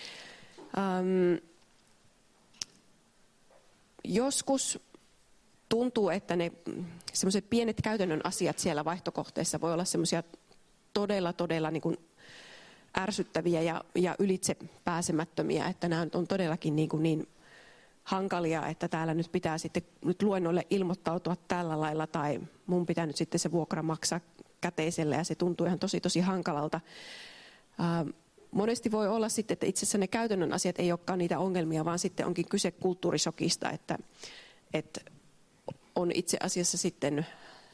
Joskus tuntuu, että ne semmoiset pienet käytännön asiat siellä vaihtokohteessa voi olla semmoisia todella niin kuin ärsyttäviä ja ylitse pääsemättömiä, että nämä on todellakin niin hankalia, että täällä nyt pitää sitten nyt luennolle ilmoittautua tällä lailla, tai mun pitää nyt sitten se vuokra maksaa käteisellä, ja se tuntuu ihan tosi hankalalta. Monesti voi olla sitten, että itse asiassa ne käytännön asiat ei olekaan niitä ongelmia, vaan sitten onkin kyse kulttuurishokista, että on itse asiassa sitten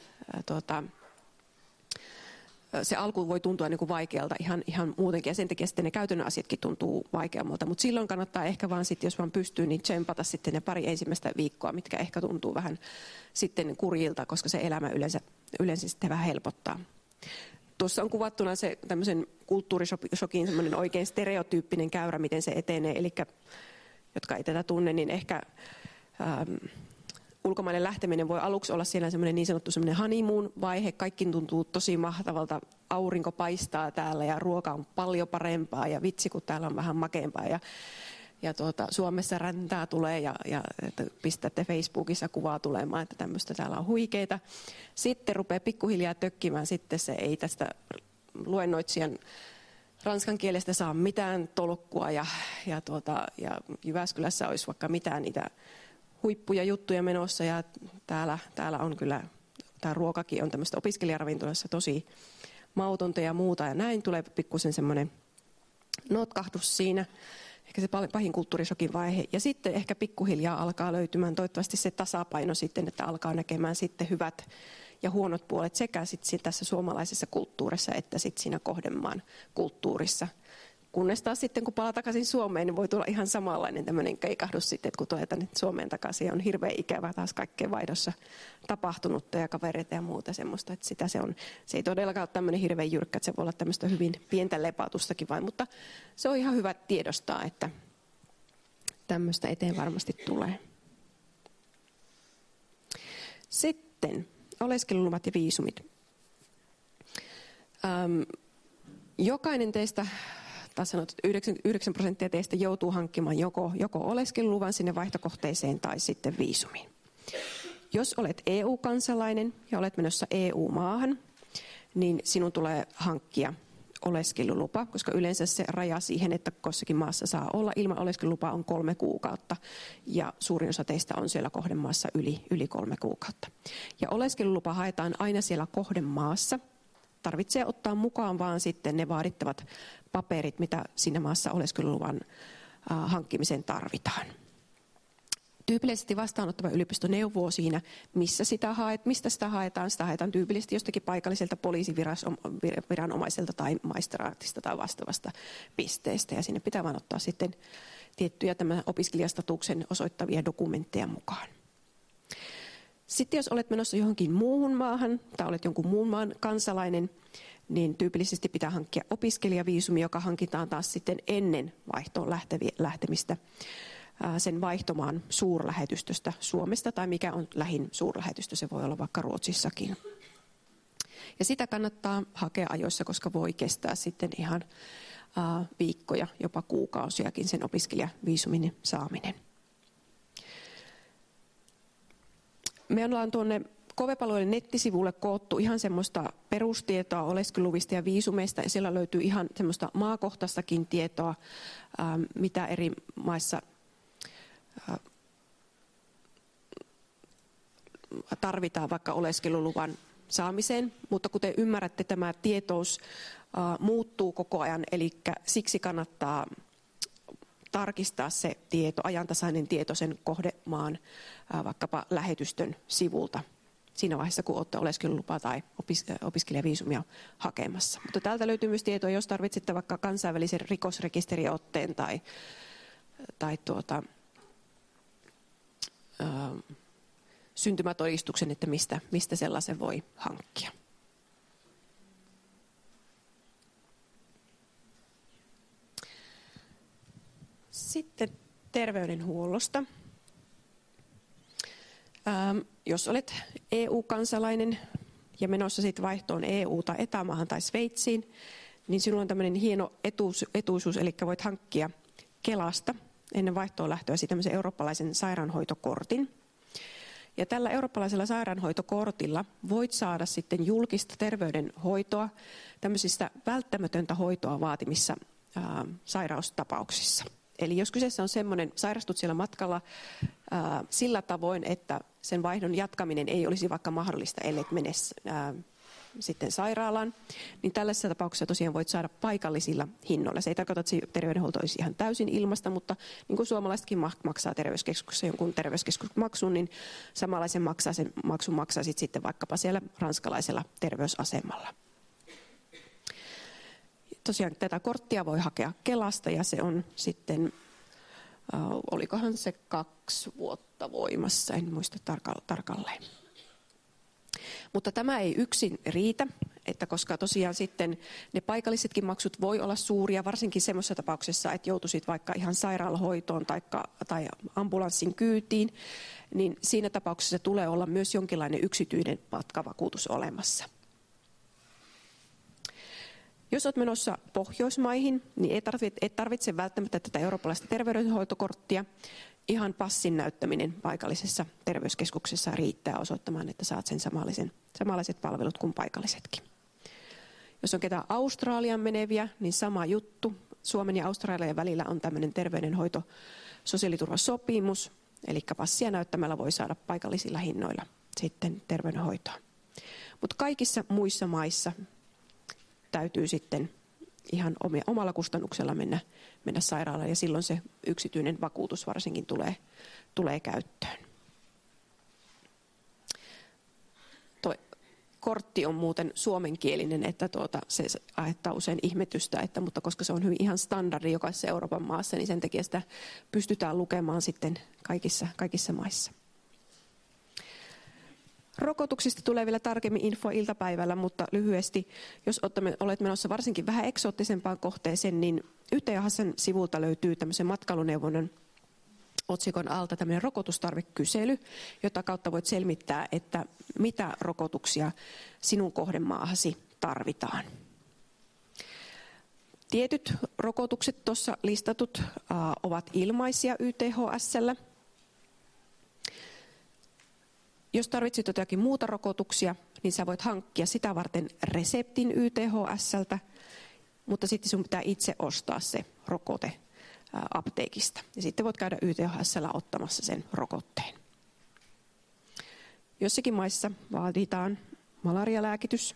se alku voi tuntua niin kuin vaikealta ihan muutenkin, ja sen takia sitten ne käytännön asiatkin tuntuu vaikeammalta. Mutta silloin kannattaa ehkä vaan sitten, jos vaan pystyy, niin tsempata sitten ne pari ensimmäistä viikkoa, mitkä ehkä tuntuu vähän sitten kurjilta, koska se elämä yleensä sitten vähän helpottaa. Tuossa on kuvattuna se tämmöisen kulttuurishokin semmoinen oikein stereotyyppinen käyrä, miten se etenee. Eli jotka ei tätä tunne, niin ehkä ulkomaille lähteminen voi aluksi olla siellä semmoinen niin sanottu semmoinen honeymoon-vaihe. Kaikki tuntuu tosi mahtavalta. Aurinko paistaa täällä ja ruoka on paljon parempaa ja vitsi, kun täällä on vähän makeampaa. Ja Suomessa räntää tulee ja pistätte Facebookissa kuvaa tulemaan, että tämmöistä täällä on huikeeta. Sitten rupeaa pikkuhiljaa tökkimään, sitten se ei tästä luennoitsijan ranskan kielestä saa mitään tolkkua ja Jyväskylässä olisi vaikka mitään niitä huippuja juttuja menossa, ja täällä on kyllä tai ruokakin on tämmöistä opiskelijaravintolassa tosi mautonta ja muuta. Ja näin tulee pikkusen semmoinen notkahdus siinä. Ehkä se pahin kulttuurishokin vaihe. Ja sitten ehkä pikkuhiljaa alkaa löytymään toivottavasti se tasapaino sitten, että alkaa näkemään sitten hyvät ja huonot puolet sekä sitten tässä suomalaisessa kulttuurissa että sitten siinä kohdemaan kulttuurissa. Kunnes taas sitten, kun palaa takaisin Suomeen, niin voi tulla ihan samanlainen tämmöinen keikahdus sitten, että kun tulee tänne Suomeen takaisin, on hirveän ikävä taas kaikkea vaihdossa tapahtunutta ja kavereita ja muuta semmoista. Että sitä se ei todellakaan ole tämmöinen hirveän jyrkkä, että se voi olla tämmöistä hyvin pientä lepautustakin vain, mutta se on ihan hyvä tiedostaa, että tämmöistä eteen varmasti tulee. Sitten oleskeluluvat ja viisumit. Jokainen teistä, tai sanot, että 99% teistä joutuu hankkimaan joko oleskeluluvan sinne vaihtokohteeseen tai sitten viisumiin. Jos olet EU-kansalainen ja olet menossa EU-maahan, niin sinun tulee hankkia oleskelulupa, koska yleensä se raja siihen, että kussakin maassa saa olla ilman oleskelulupaa on 3 kuukautta. Ja suurin osa teistä on siellä kohdemaassa yli 3 kuukautta. Ja oleskelulupa haetaan aina siellä kohdemaassa. Tarvitsee ottaa mukaan vaan sitten ne vaadittavat paperit, mitä siinä maassa oleskeluluvan hankkimiseen tarvitaan. Tyypillisesti vastaanottava yliopisto neuvoo siinä, mistä sitä haetaan. Sitä haetaan tyypillisesti jostakin paikalliselta poliisiviranomaiselta tai maistraatista tai vastaavasta pisteestä. Ja sinne pitää vaan ottaa sitten tiettyjä tämän opiskelijastatuksen osoittavia dokumentteja mukaan. Sitten jos olet menossa johonkin muuhun maahan tai olet jonkun muun maan kansalainen, niin tyypillisesti pitää hankkia opiskelijaviisumi, joka hankitaan taas sitten ennen vaihtoon lähtemistä sen vaihtomaan suurlähetystöstä Suomesta tai mikä on lähin suurlähetystö, se voi olla vaikka Ruotsissakin. Ja sitä kannattaa hakea ajoissa, koska voi kestää sitten ihan viikkoja, jopa kuukausiakin sen opiskelijaviisumin saaminen. Me ollaan tuonne KV-palveluiden nettisivulle koottu ihan semmoista perustietoa oleskeluluvista ja viisumeista. Ja siellä löytyy ihan semmoista maakohtaistakin tietoa, mitä eri maissa tarvitaan vaikka oleskeluluvan saamiseen. Mutta kuten ymmärrätte, tämä tietous muuttuu koko ajan, eli siksi kannattaa tarkistaa se tieto, ajantasainen tieto sen kohdemaan vaikkapa lähetystön sivulta siinä vaiheessa, kun olette oleskelulupaa tai opiskelijaviisumia hakemassa. Mutta täältä löytyy myös tietoa, jos tarvitsette vaikka kansainvälisen rikosrekisteriotteen tai syntymätodistuksen, että mistä sellaisen voi hankkia. Sitten terveydenhuollosta. Jos olet EU-kansalainen ja menossa sitten vaihtoon EU- tai etämaahan tai Sveitsiin, niin sinulla on tämmöinen hieno etuisuus, eli voit hankkia Kelasta ennen vaihtoon lähtöä tämmöisen eurooppalaisen sairaanhoitokortin. Ja tällä eurooppalaisella sairaanhoitokortilla voit saada sitten julkista terveydenhoitoa tämmöisistä välttämätöntä hoitoa vaatimissa sairaustapauksissa. Eli jos kyseessä on semmoinen, sairastut siellä matkalla sillä tavoin, että sen vaihdon jatkaminen ei olisi vaikka mahdollista, ellei mene sitten sairaalaan, niin tällaisessa tapauksessa tosiaan voit saada paikallisilla hinnoilla. Se ei tarkoita, että se terveydenhuolto olisi ihan täysin ilmasta, mutta niin kuin suomalaisetkin maksaa terveyskeskuksessa jonkun terveyskeskusmaksun, niin samanlaisen maksun maksaisit sitten vaikkapa siellä ranskalaisella terveysasemalla. Tosiaan tätä korttia voi hakea Kelasta ja se on sitten, olikohan se 2 vuotta voimassa, en muista tarkalleen. Mutta tämä ei yksin riitä, että koska tosiaan sitten ne paikallisetkin maksut voi olla suuria, varsinkin semmoisessa tapauksessa, että joutuisit vaikka ihan sairaalahoitoon tai ambulanssin kyytiin, niin siinä tapauksessa tulee olla myös jonkinlainen yksityinen matkavakuutus olemassa. Jos olet menossa Pohjoismaihin, niin ei tarvitse välttämättä tätä eurooppalaista terveydenhoitokorttia. Ihan passin näyttäminen paikallisessa terveyskeskuksessa riittää osoittamaan, että saat sen samanlaiset palvelut kuin paikallisetkin. Jos on ketään Australian meneviä, niin sama juttu. Suomen ja Australian välillä on tämmöinen terveydenhoito sosiaaliturvasopimus, eli passia näyttämällä voi saada paikallisilla hinnoilla sitten terveydenhoitoa. Mutta kaikissa muissa maissa täytyy sitten ihan omalla kustannuksella mennä sairaalaan ja silloin se yksityinen vakuutus varsinkin tulee käyttöön. Tuo kortti on muuten suomenkielinen, että se aiheuttaa usein ihmetystä, mutta koska se on hyvin ihan standardi jokaisessa Euroopan maassa, niin sen takia sitä pystytään lukemaan sitten kaikissa maissa. Rokotuksista tulee vielä tarkemmin info iltapäivällä, mutta lyhyesti, jos olet menossa varsinkin vähän eksoottisempaan kohteeseen, niin YTHS:n sivulta löytyy tämmöisen matkailuneuvonnan otsikon alta tämmöinen rokotustarvikysely, jota kautta voit selvittää, että mitä rokotuksia sinun kohdemaahasi tarvitaan. Tietyt rokotukset tuossa listatut ovat ilmaisia YTHS:llä. Jos tarvitset jotakin muuta rokotuksia, niin sä voit hankkia sitä varten reseptin YTHS:ltä, mutta sitten sun pitää itse ostaa se rokote apteekista. Ja sitten voit käydä YTHS:llä ottamassa sen rokotteen. Jossakin maissa vaaditaan malarialääkitys.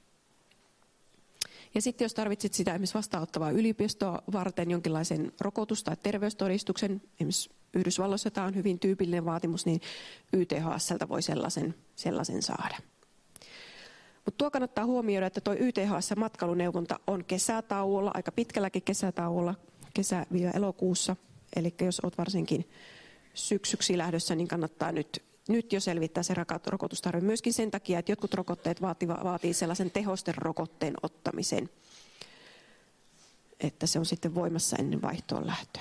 Ja sitten jos tarvitset sitä esimerkiksi vastaanottavaa yliopistoa varten jonkinlaisen rokotus- tai terveystodistuksen, esimerkiksi Yhdysvalloissa tämä on hyvin tyypillinen vaatimus, niin YTHS:ltä voi sellaisen saada. Mutta tuo kannattaa huomioida, että tuo YTHS-matkailuneuvonta on kesätauolla, aika pitkälläkin kesätauolla, kesä-elokuussa. Eli jos olet varsinkin syksyksi lähdössä, niin kannattaa nyt jo selvittää se rokotustarve. Myöskin sen takia, että jotkut rokotteet vaatii sellaisen tehosterokotteen ottamisen, että se on sitten voimassa ennen vaihtoon lähtöä.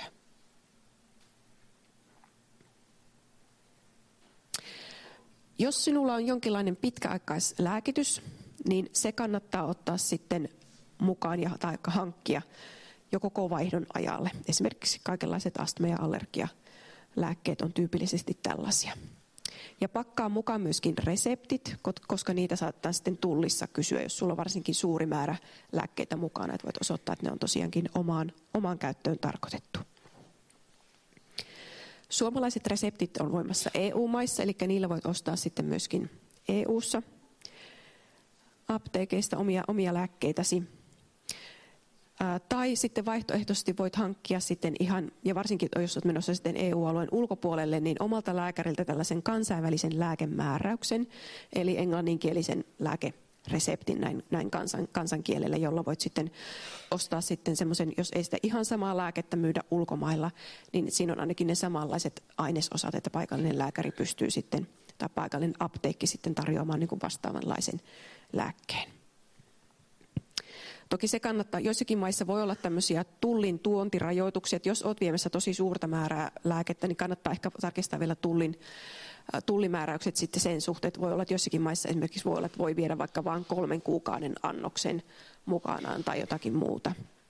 Jos sinulla on jonkinlainen pitkäaikaislääkitys, niin se kannattaa ottaa sitten mukaan tai hankkia jo koko vaihdon ajalle. Esimerkiksi kaikenlaiset astma- ja allergialääkkeet on tyypillisesti tällaisia. Ja pakkaa mukaan myöskin reseptit, koska niitä saattaa sitten tullissa kysyä, jos sulla on varsinkin suuri määrä lääkkeitä mukana, että voit osoittaa, että ne on tosiaankin omaan käyttöön tarkoitettu. Suomalaiset reseptit on voimassa EU-maissa, eli niillä voit ostaa sitten myöskin EU-ssa apteekeista omia lääkkeitäsi. Tai sitten vaihtoehtoisesti voit hankkia sitten ihan, ja varsinkin jos olet menossa sitten EU-alueen ulkopuolelle, niin omalta lääkäriltä tällaisen kansainvälisen lääkemääräyksen, eli englanninkielisen lääkereseptin näin kansankielellä, jolla voit sitten ostaa sitten semmoisen, jos ei sitä ihan samaa lääkettä myydä ulkomailla, niin siinä on ainakin ne samanlaiset ainesosat, että paikallinen lääkäri pystyy sitten, tai paikallinen apteekki sitten tarjoamaan niin kuin vastaavanlaisen lääkkeen. Toki se kannattaa, joissakin maissa voi olla tämmöisiä tullin tuontirajoituksia, että jos olet viemässä tosi suurta määrää lääkettä, niin kannattaa ehkä tarkistaa vielä tullimääräykset sitten sen suhteen, että voi olla, että jossakin maissa esimerkiksi voi olla, että voi viedä vaikka vain 3 kuukauden annoksen mukanaan tai jotakin muuta.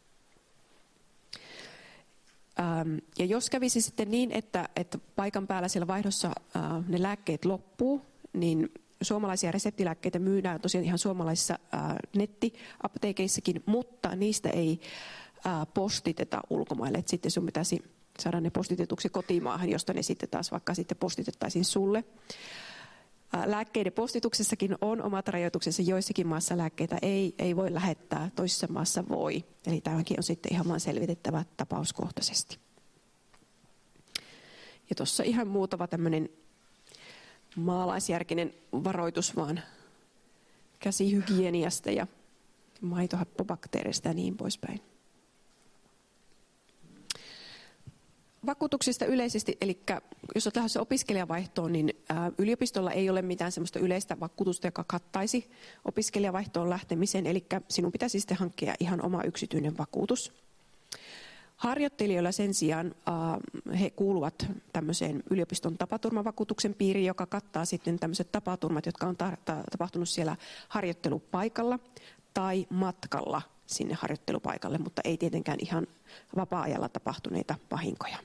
Ja jos kävisi sitten niin, että paikan päällä siellä vaihdossa ne lääkkeet loppuu, niin suomalaisia reseptilääkkeitä myydään tosiaan ihan suomalaisissa nettiapteekeissakin, mutta niistä ei postiteta ulkomaille. Et sitten sun pitäisi saada ne postitetuksi kotimaahan, josta ne sitten taas vaikka sitten postitettaisiin sulle. Lääkkeiden postituksessakin on omat rajoituksensa. Joissakin maassa lääkkeitä ei voi lähettää, toisessa maassa voi. Eli tämäkin on sitten ihan vaan selvitettävä tapauskohtaisesti. Ja tuossa ihan muutama tämmöinen maalaisjärkinen varoitus vaan käsihygieniasta ja maitohappobakteereista ja niin poispäin. Vakuutuksista yleisesti, eli jos olet lähdössä opiskelijavaihtoon, niin yliopistolla ei ole mitään sellaista yleistä vakuutusta, joka kattaisi opiskelijavaihtoon lähtemisen, eli sinun pitäisi sitten hankkia ihan oma yksityinen vakuutus. Harjoittelijoilla sen sijaan he kuuluvat tämmöiseen yliopiston tapaturmavakuutuksen piiriin, joka kattaa sitten tämmöiset tapaturmat, jotka on tapahtunut siellä harjoittelupaikalla tai matkalla sinne harjoittelupaikalle, mutta ei tietenkään ihan vapaa-ajalla tapahtuneita vahinkoja.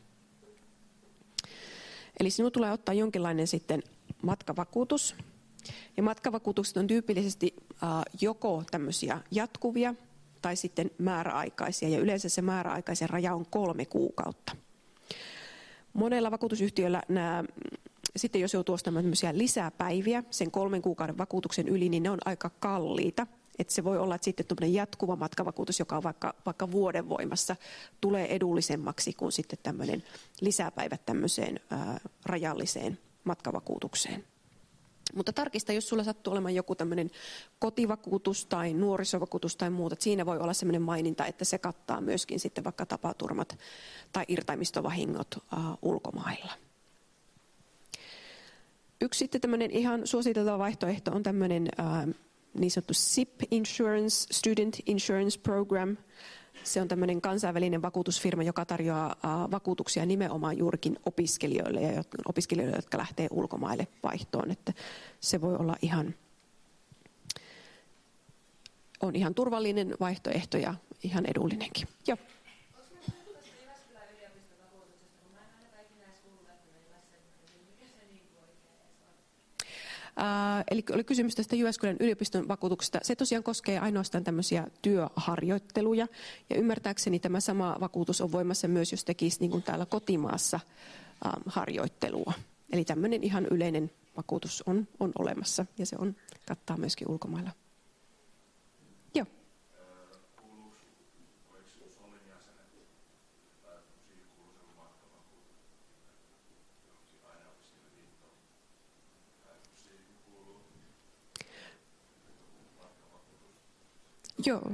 Eli sinun tulee ottaa jonkinlainen sitten matkavakuutus. Ja matkavakuutukset on tyypillisesti joko tämmöisiä jatkuvia tai sitten määräaikaisia, ja yleensä se määräaikaisen raja on 3 kuukautta. Monella vakuutusyhtiöllä sitten jos joutuu ostamaan tämmöisiä lisäpäiviä sen 3 kuukauden vakuutuksen yli, niin ne on aika kalliita. Että se voi olla, että sitten tuommoinen jatkuva matkavakuutus, joka on vaikka vuoden voimassa, tulee edullisemmaksi kuin sitten tämmöinen lisäpäivät tämmöiseen rajalliseen matkavakuutukseen. Mutta tarkista, jos sulla sattuu olemaan joku tämmöinen kotivakuutus tai nuorisovakuutus tai muuta, että siinä voi olla semmoinen maininta, että se kattaa myöskin sitten vaikka tapaturmat tai irtaimistovahingot ulkomailla. Yksi sitten tämmöinen ihan suositeltava vaihtoehto on tämmöinen niin sanottu SIP Insurance, Student Insurance Program. Se on tämmöinen kansainvälinen vakuutusfirma, joka tarjoaa vakuutuksia nimenomaan juurikin opiskelijoille, jotka lähtee ulkomaille vaihtoon. Että se voi olla on ihan turvallinen vaihtoehto ja ihan edullinenkin. Joo. Eli oli kysymys tästä Jyväskylän yliopiston vakuutuksesta. Se tosiaan koskee ainoastaan tämmöisiä työharjoitteluja. Ja ymmärtääkseni tämä sama vakuutus on voimassa myös, jos tekisi niin kuin täällä kotimaassa harjoittelua. Eli tämmöinen ihan yleinen vakuutus on olemassa ja se kattaa myöskin ulkomailla. Joo. Joo.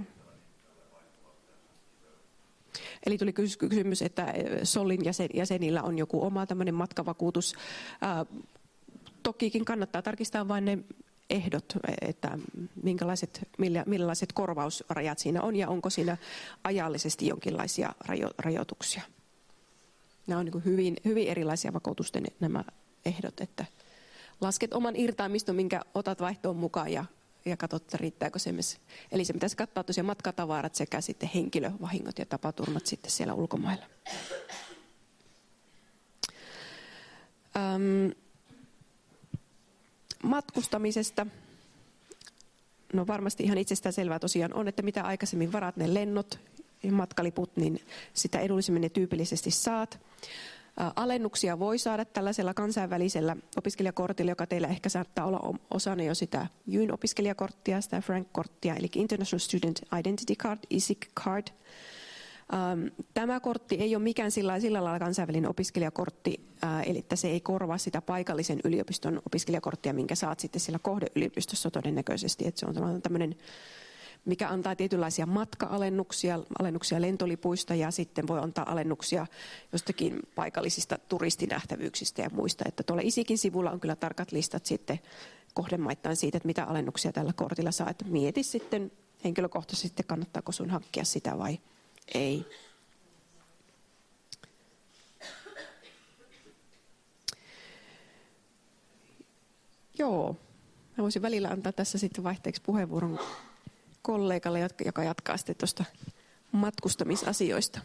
Eli tuli kysymys, että Sollin jäsenillä on joku oma tämmöinen matkavakuutus. Tokikin kannattaa tarkistaa vain ne ehdot, että millaiset korvausrajat siinä on ja onko siinä ajallisesti jonkinlaisia rajoituksia. Nämä on niin hyvin, hyvin erilaisia vakuutusten nämä ehdot, että lasket oman irtaimiston, minkä otat vaihtoon mukaan ja katsot, että riittääkö se myös. Eli se pitäisi katsoa tosiaan matkatavarat sekä sitten henkilövahingot ja tapaturmat sitten siellä ulkomailla. Matkustamisesta. No varmasti ihan itsestään selvää tosiaan on, että mitä aikaisemmin varaat ne lennot ja matkaliput, niin sitä edullisemmin ne tyypillisesti saat. Alennuksia voi saada tällaisella kansainvälisellä opiskelijakortilla, joka teillä ehkä saattaa olla osana jo sitä YIN-opiskelijakorttia, sitä Frank-korttia, eli International Student Identity Card, ISIC Card. Tämä kortti ei ole mikään sillä lailla kansainvälinen opiskelijakortti, eli että se ei korvaa sitä paikallisen yliopiston opiskelijakorttia, minkä saat sitten siellä kohdeyliopistossa todennäköisesti. Että se on tämmöinen, mikä antaa tietynlaisia matka-alennuksia lentolipuista ja sitten voi antaa alennuksia jostakin paikallisista turistinähtävyyksistä ja muista. Että tuolla ISICin sivulla on kyllä tarkat listat sitten kohdemaittain siitä, että mitä alennuksia tällä kortilla saa. Että mieti sitten henkilökohtaisesti, kannattaako sun hankkia sitä vai ei. Joo, mä voisin välillä antaa tässä sitten vaihteeksi puheenvuoron kollegalle, joka jatkaa sitten tuosta matkustamisasioista.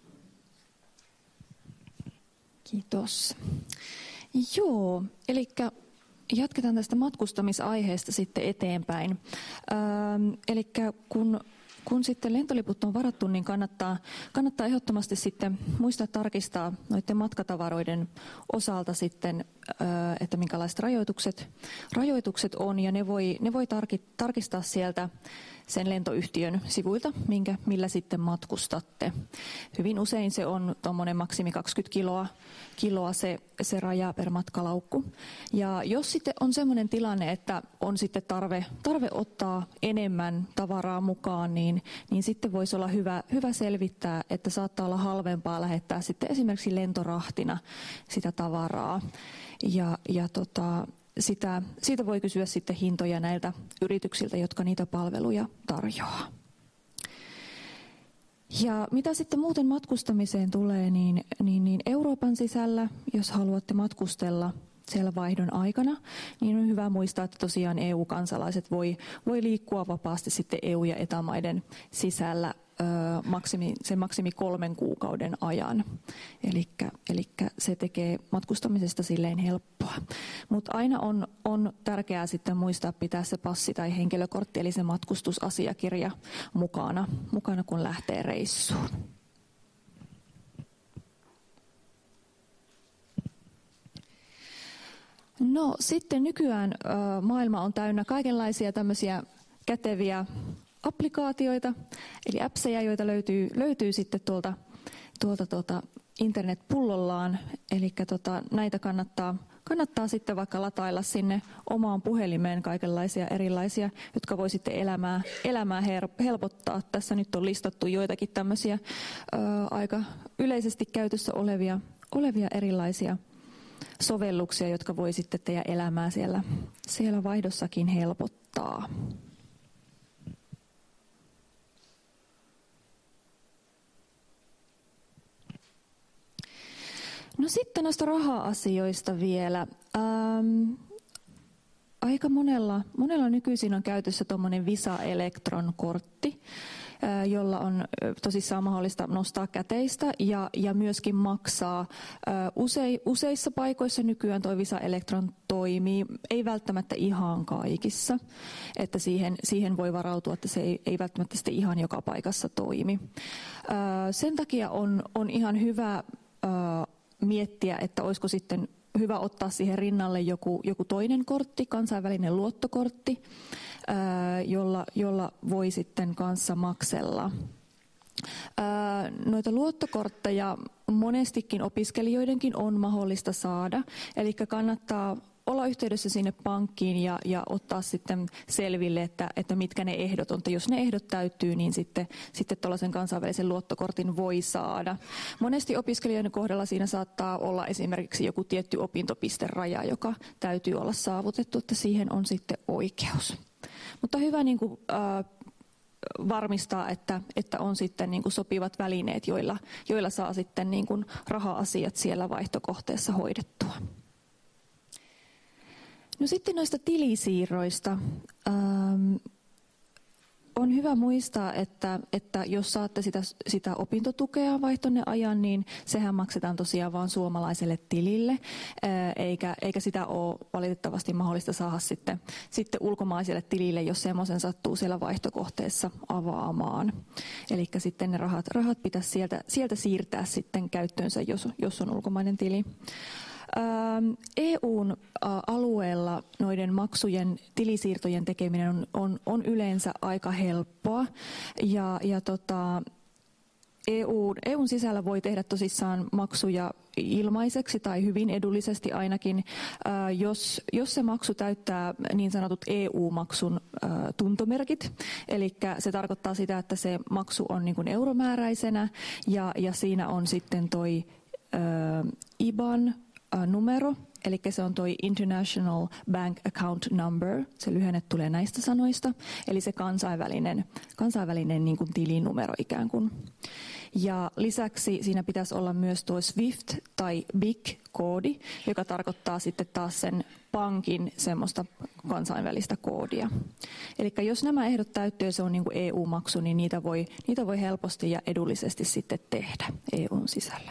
Kiitos. Joo, eli jatketaan tästä matkustamisaiheesta sitten eteenpäin. Eli kun sitten lentoliput on varattu, niin kannattaa ehdottomasti sitten muistaa tarkistaa noiden matkatavaroiden osalta sitten, että minkälaiset rajoitukset on, ja ne voi tarkistaa sieltä sen lentoyhtiön sivuilta, millä sitten matkustatte. Hyvin usein se on tuommoinen maksimi 20 kiloa se raja per matkalaukku. Ja jos sitten on sellainen tilanne, että on sitten tarve ottaa enemmän tavaraa mukaan, niin sitten voisi olla hyvä selvittää, että saattaa olla halvempaa lähettää sitten esimerkiksi lentorahtina sitä tavaraa. Siitä voi kysyä sitten hintoja näiltä yrityksiltä, jotka niitä palveluja tarjoaa. Ja mitä sitten muuten matkustamiseen tulee, niin Euroopan sisällä, jos haluatte matkustella siellä vaihdon aikana, niin on hyvä muistaa, että tosiaan EU-kansalaiset voi liikkua vapaasti sitten EU- ja ETA-maiden sisällä maksimi 3 kuukauden ajan. Eli se tekee matkustamisesta silleen helppoa. Mutta aina on tärkeää sitten muistaa pitää se passi tai henkilökortti, eli se matkustusasiakirja mukana kun lähtee reissuun. No sitten nykyään maailma on täynnä kaikenlaisia tämmöisiä käteviä applikaatioita, eli appseja, joita löytyy sitten tuolta internetpullollaan, eli näitä kannattaa sitten vaikka latailla sinne omaan puhelimeen kaikenlaisia erilaisia, jotka voi sitten elämää helpottaa. Tässä nyt on listattu joitakin tämmöisiä aika yleisesti käytössä olevia erilaisia sovelluksia, jotka voi sitten teidän elämää siellä vaihdossakin helpottaa. No sitten noista raha-asioista vielä. Aika monella nykyisin on käytössä tuommoinen Visa Electron-kortti, jolla on tosissaan mahdollista nostaa käteistä ja myöskin maksaa. Useissa paikoissa nykyään tuo Visa Electron toimii, ei välttämättä ihan kaikissa, että siihen voi varautua, että se ei välttämättä sitten ihan joka paikassa toimi. Sen takia on ihan hyvä miettiä, että olisiko sitten hyvä ottaa siihen rinnalle joku toinen kortti, kansainvälinen luottokortti, jolla voi sitten kanssa maksella. Noita luottokortteja monestikin opiskelijoidenkin on mahdollista saada, eli kannattaa olla yhteydessä sinne pankkiin ja ottaa sitten selville, että mitkä ne ehdot on. Jos ne ehdot täyttyy, niin sitten tuollaisen kansainvälisen luottokortin voi saada. Monesti opiskelijoiden kohdalla siinä saattaa olla esimerkiksi joku tietty opintopisteraja, joka täytyy olla saavutettu, että siihen on sitten oikeus. Mutta hyvä varmistaa, että on sitten sopivat välineet, joilla saa sitten raha-asiat siellä vaihtokohteessa hoidettua. No sitten noista tilisiirroista. On hyvä muistaa, että jos saatte sitä opintotukea vaihtonne ajan, niin sehän maksetaan tosiaan vain suomalaiselle tilille, eikä sitä ole valitettavasti mahdollista saada sitten ulkomaiselle tilille, jos semmoisen sattuu siellä vaihtokohteessa avaamaan. Eli sitten ne rahat pitäisi sieltä siirtää sitten käyttöönsä, jos on ulkomainen tili. EUn alueella noiden maksujen tilisiirtojen tekeminen on yleensä aika helppoa ja EUn sisällä voi tehdä tosissaan maksuja ilmaiseksi tai hyvin edullisesti ainakin, jos se maksu täyttää niin sanotut EU-maksun tuntomerkit. Eli se tarkoittaa sitä, että se maksu on niin kuin euromääräisenä ja siinä on sitten toi IBAN numero, eli se on toi International Bank Account Number, se lyhenne tulee näistä sanoista, eli se kansainvälinen niin kuin tilinumero ikään kuin. Ja lisäksi siinä pitäisi olla myös tuo SWIFT tai BIC-koodi, joka tarkoittaa sitten taas sen pankin semmoista kansainvälistä koodia. Eli jos nämä ehdot täyttyy ja se on niin kuin EU-maksu, niin niitä voi helposti ja edullisesti sitten tehdä EUn sisällä.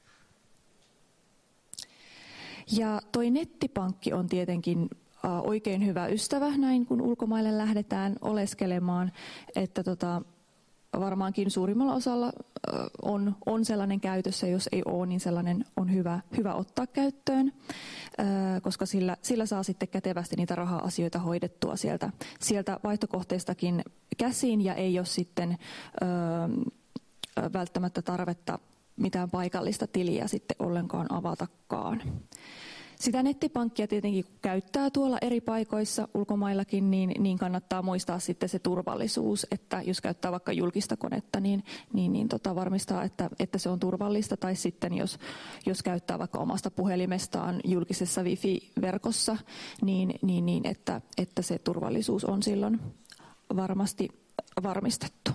Ja toi nettipankki on tietenkin oikein hyvä ystävä näin, kun ulkomaille lähdetään oleskelemaan, että varmaankin suurimmalla osalla on sellainen käytössä, jos ei ole, niin sellainen on hyvä ottaa käyttöön, koska sillä saa sitten kätevästi niitä raha-asioita hoidettua sieltä vaihtokohteestakin käsiin ja ei ole sitten välttämättä tarvetta mitään paikallista tiliä sitten ollenkaan avatakaan. Sitä nettipankkia tietenkin kun käyttää tuolla eri paikoissa ulkomaillakin, niin kannattaa muistaa sitten se turvallisuus, että jos käyttää vaikka julkista konetta, niin varmistaa, että se on turvallista, tai sitten jos käyttää vaikka omasta puhelimestaan julkisessa wifi-verkossa, niin että se turvallisuus on silloin varmasti varmistettu.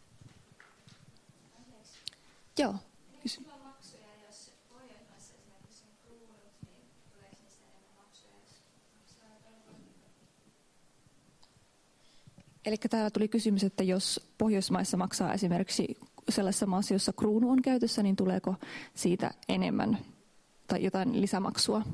Joo. Eli täällä tuli kysymys, että jos Pohjoismaissa maksaa esimerkiksi sellaisessa maassa, jossa kruunu on käytössä, niin tuleeko siitä enemmän tai jotain lisämaksua?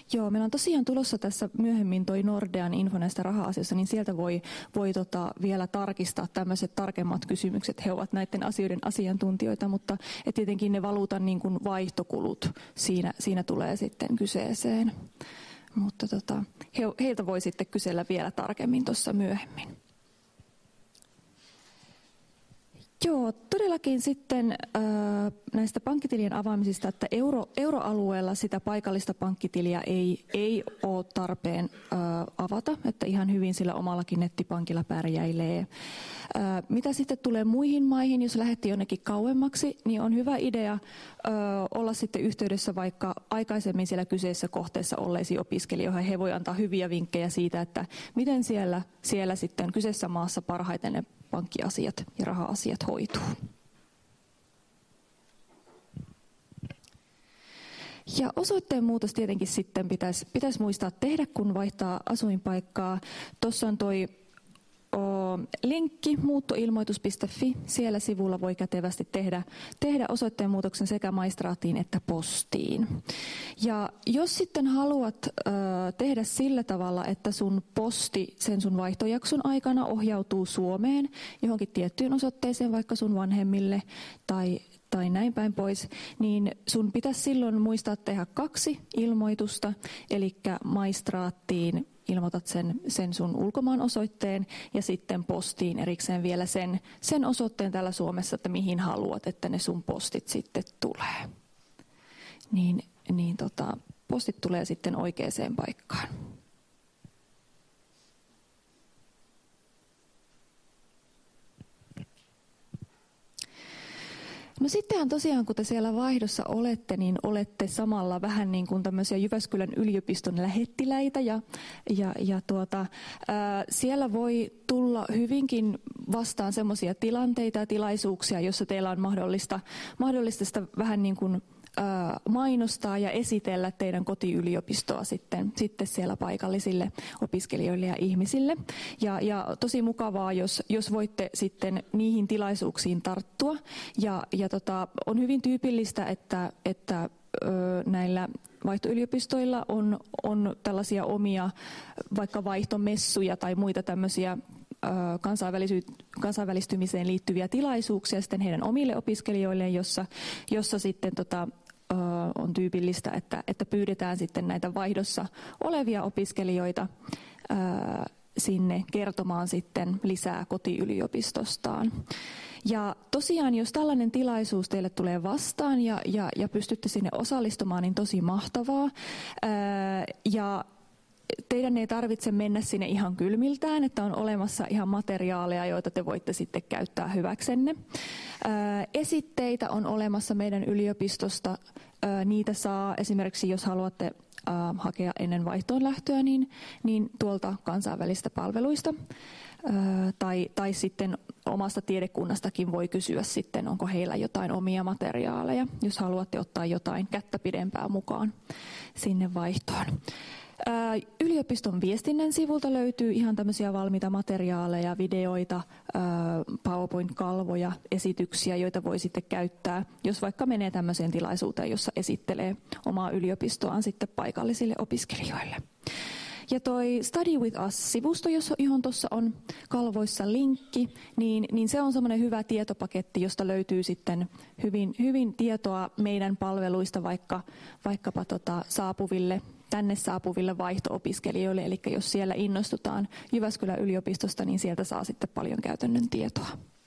Joo, meillä on tosiaan tulossa tässä myöhemmin toi Nordean info näistä raha-asioista, niin sieltä voi vielä tarkistaa tämmöiset tarkemmat kysymykset. He ovat näiden asioiden asiantuntijoita, mutta tietenkin ne valuutan niin kuin vaihtokulut siinä tulee sitten kyseeseen. Mutta heiltä voi sitten kysellä vielä tarkemmin tuossa myöhemmin. Joo, todellakin sitten näistä pankkitilien avaamisista, että euroalueella sitä paikallista pankkitiliä ei ole tarpeen avata, että ihan hyvin sillä omallakin nettipankilla pärjäilee. Mitä sitten tulee muihin maihin, jos lähetti jonnekin kauemmaksi, niin on hyvä idea olla sitten yhteydessä vaikka aikaisemmin siellä kyseessä kohteessa olleisiin opiskelijoihin. He voi antaa hyviä vinkkejä siitä, että miten siellä sitten kyseessä maassa parhaiten ne pankkiasiat ja raha-asiat hoituu. Ja osoitteen muutos tietenkin sitten pitäisi muistaa tehdä, kun vaihtaa asuinpaikkaa. Tuossa on toi linkki muuttoilmoitus.fi. Siellä sivulla voi kätevästi tehdä osoitteen muutoksen sekä maistraattiin että postiin. Ja jos sitten haluat tehdä sillä tavalla, että sun posti sen sun vaihtojakson aikana ohjautuu Suomeen johonkin tiettyyn osoitteeseen, vaikka sun vanhemmille tai näin päin pois, niin sun pitäisi silloin muistaa tehdä 2 ilmoitusta, eli maistraattiin ilmoitat sen sun ulkomaan osoitteen ja sitten postiin erikseen vielä sen osoitteen täällä Suomessa, että mihin haluat, että ne sun postit sitten tulee. Postit tulee sitten oikeaan paikkaan. No sittenhän tosiaan, kun te siellä vaihdossa olette, niin olette samalla vähän niin kuin tämmöisiä Jyväskylän yliopiston lähettiläitä siellä voi tulla hyvinkin vastaan semmoisia tilanteita ja tilaisuuksia, joissa teillä on mahdollista sitä vähän niin kuin mainostaa ja esitellä teidän kotiyliopistoa sitten siellä paikallisille opiskelijoille ja ihmisille. Ja tosi mukavaa, jos voitte sitten niihin tilaisuuksiin tarttua. Ja on hyvin tyypillistä, että näillä vaihtoyliopistoilla on tällaisia omia vaikka vaihtomessuja tai muita tämmöisiä kansainvälistymiseen liittyviä tilaisuuksia sitten heidän omille opiskelijoilleen, jossa sitten on tyypillistä, että pyydetään sitten näitä vaihdossa olevia opiskelijoita sinne kertomaan sitten lisää kotiyliopistostaan. Ja tosiaan, jos tällainen tilaisuus teille tulee vastaan ja pystytte sinne osallistumaan, niin tosi mahtavaa. Ja teidän ei tarvitse mennä sinne ihan kylmiltään, että on olemassa ihan materiaaleja, joita te voitte sitten käyttää hyväksenne. Esitteitä on olemassa meidän yliopistosta. Niitä saa esimerkiksi, jos haluatte hakea ennen vaihtoon lähtöä, niin tuolta kansainvälisistä palveluista. Tai sitten omasta tiedekunnastakin voi kysyä sitten, onko heillä jotain omia materiaaleja, jos haluatte ottaa jotain kättä pidempää mukaan sinne vaihtoon. Yliopiston viestinnän sivulta löytyy ihan tämmöisiä valmiita materiaaleja, videoita, PowerPoint-kalvoja, esityksiä, joita voi sitten käyttää, jos vaikka menee tämmöiseen tilaisuuteen, jossa esittelee omaa yliopistoaan sitten paikallisille opiskelijoille. Ja toi Study with Us-sivusto, johon tuossa on kalvoissa linkki, niin se on semmoinen hyvä tietopaketti, josta löytyy sitten hyvin tietoa meidän palveluista vaikkapa tänne saapuville vaihto-opiskelijoille. Eli jos siellä innostutaan Jyväskylän yliopistosta, niin sieltä saa sitten paljon käytännön tietoa.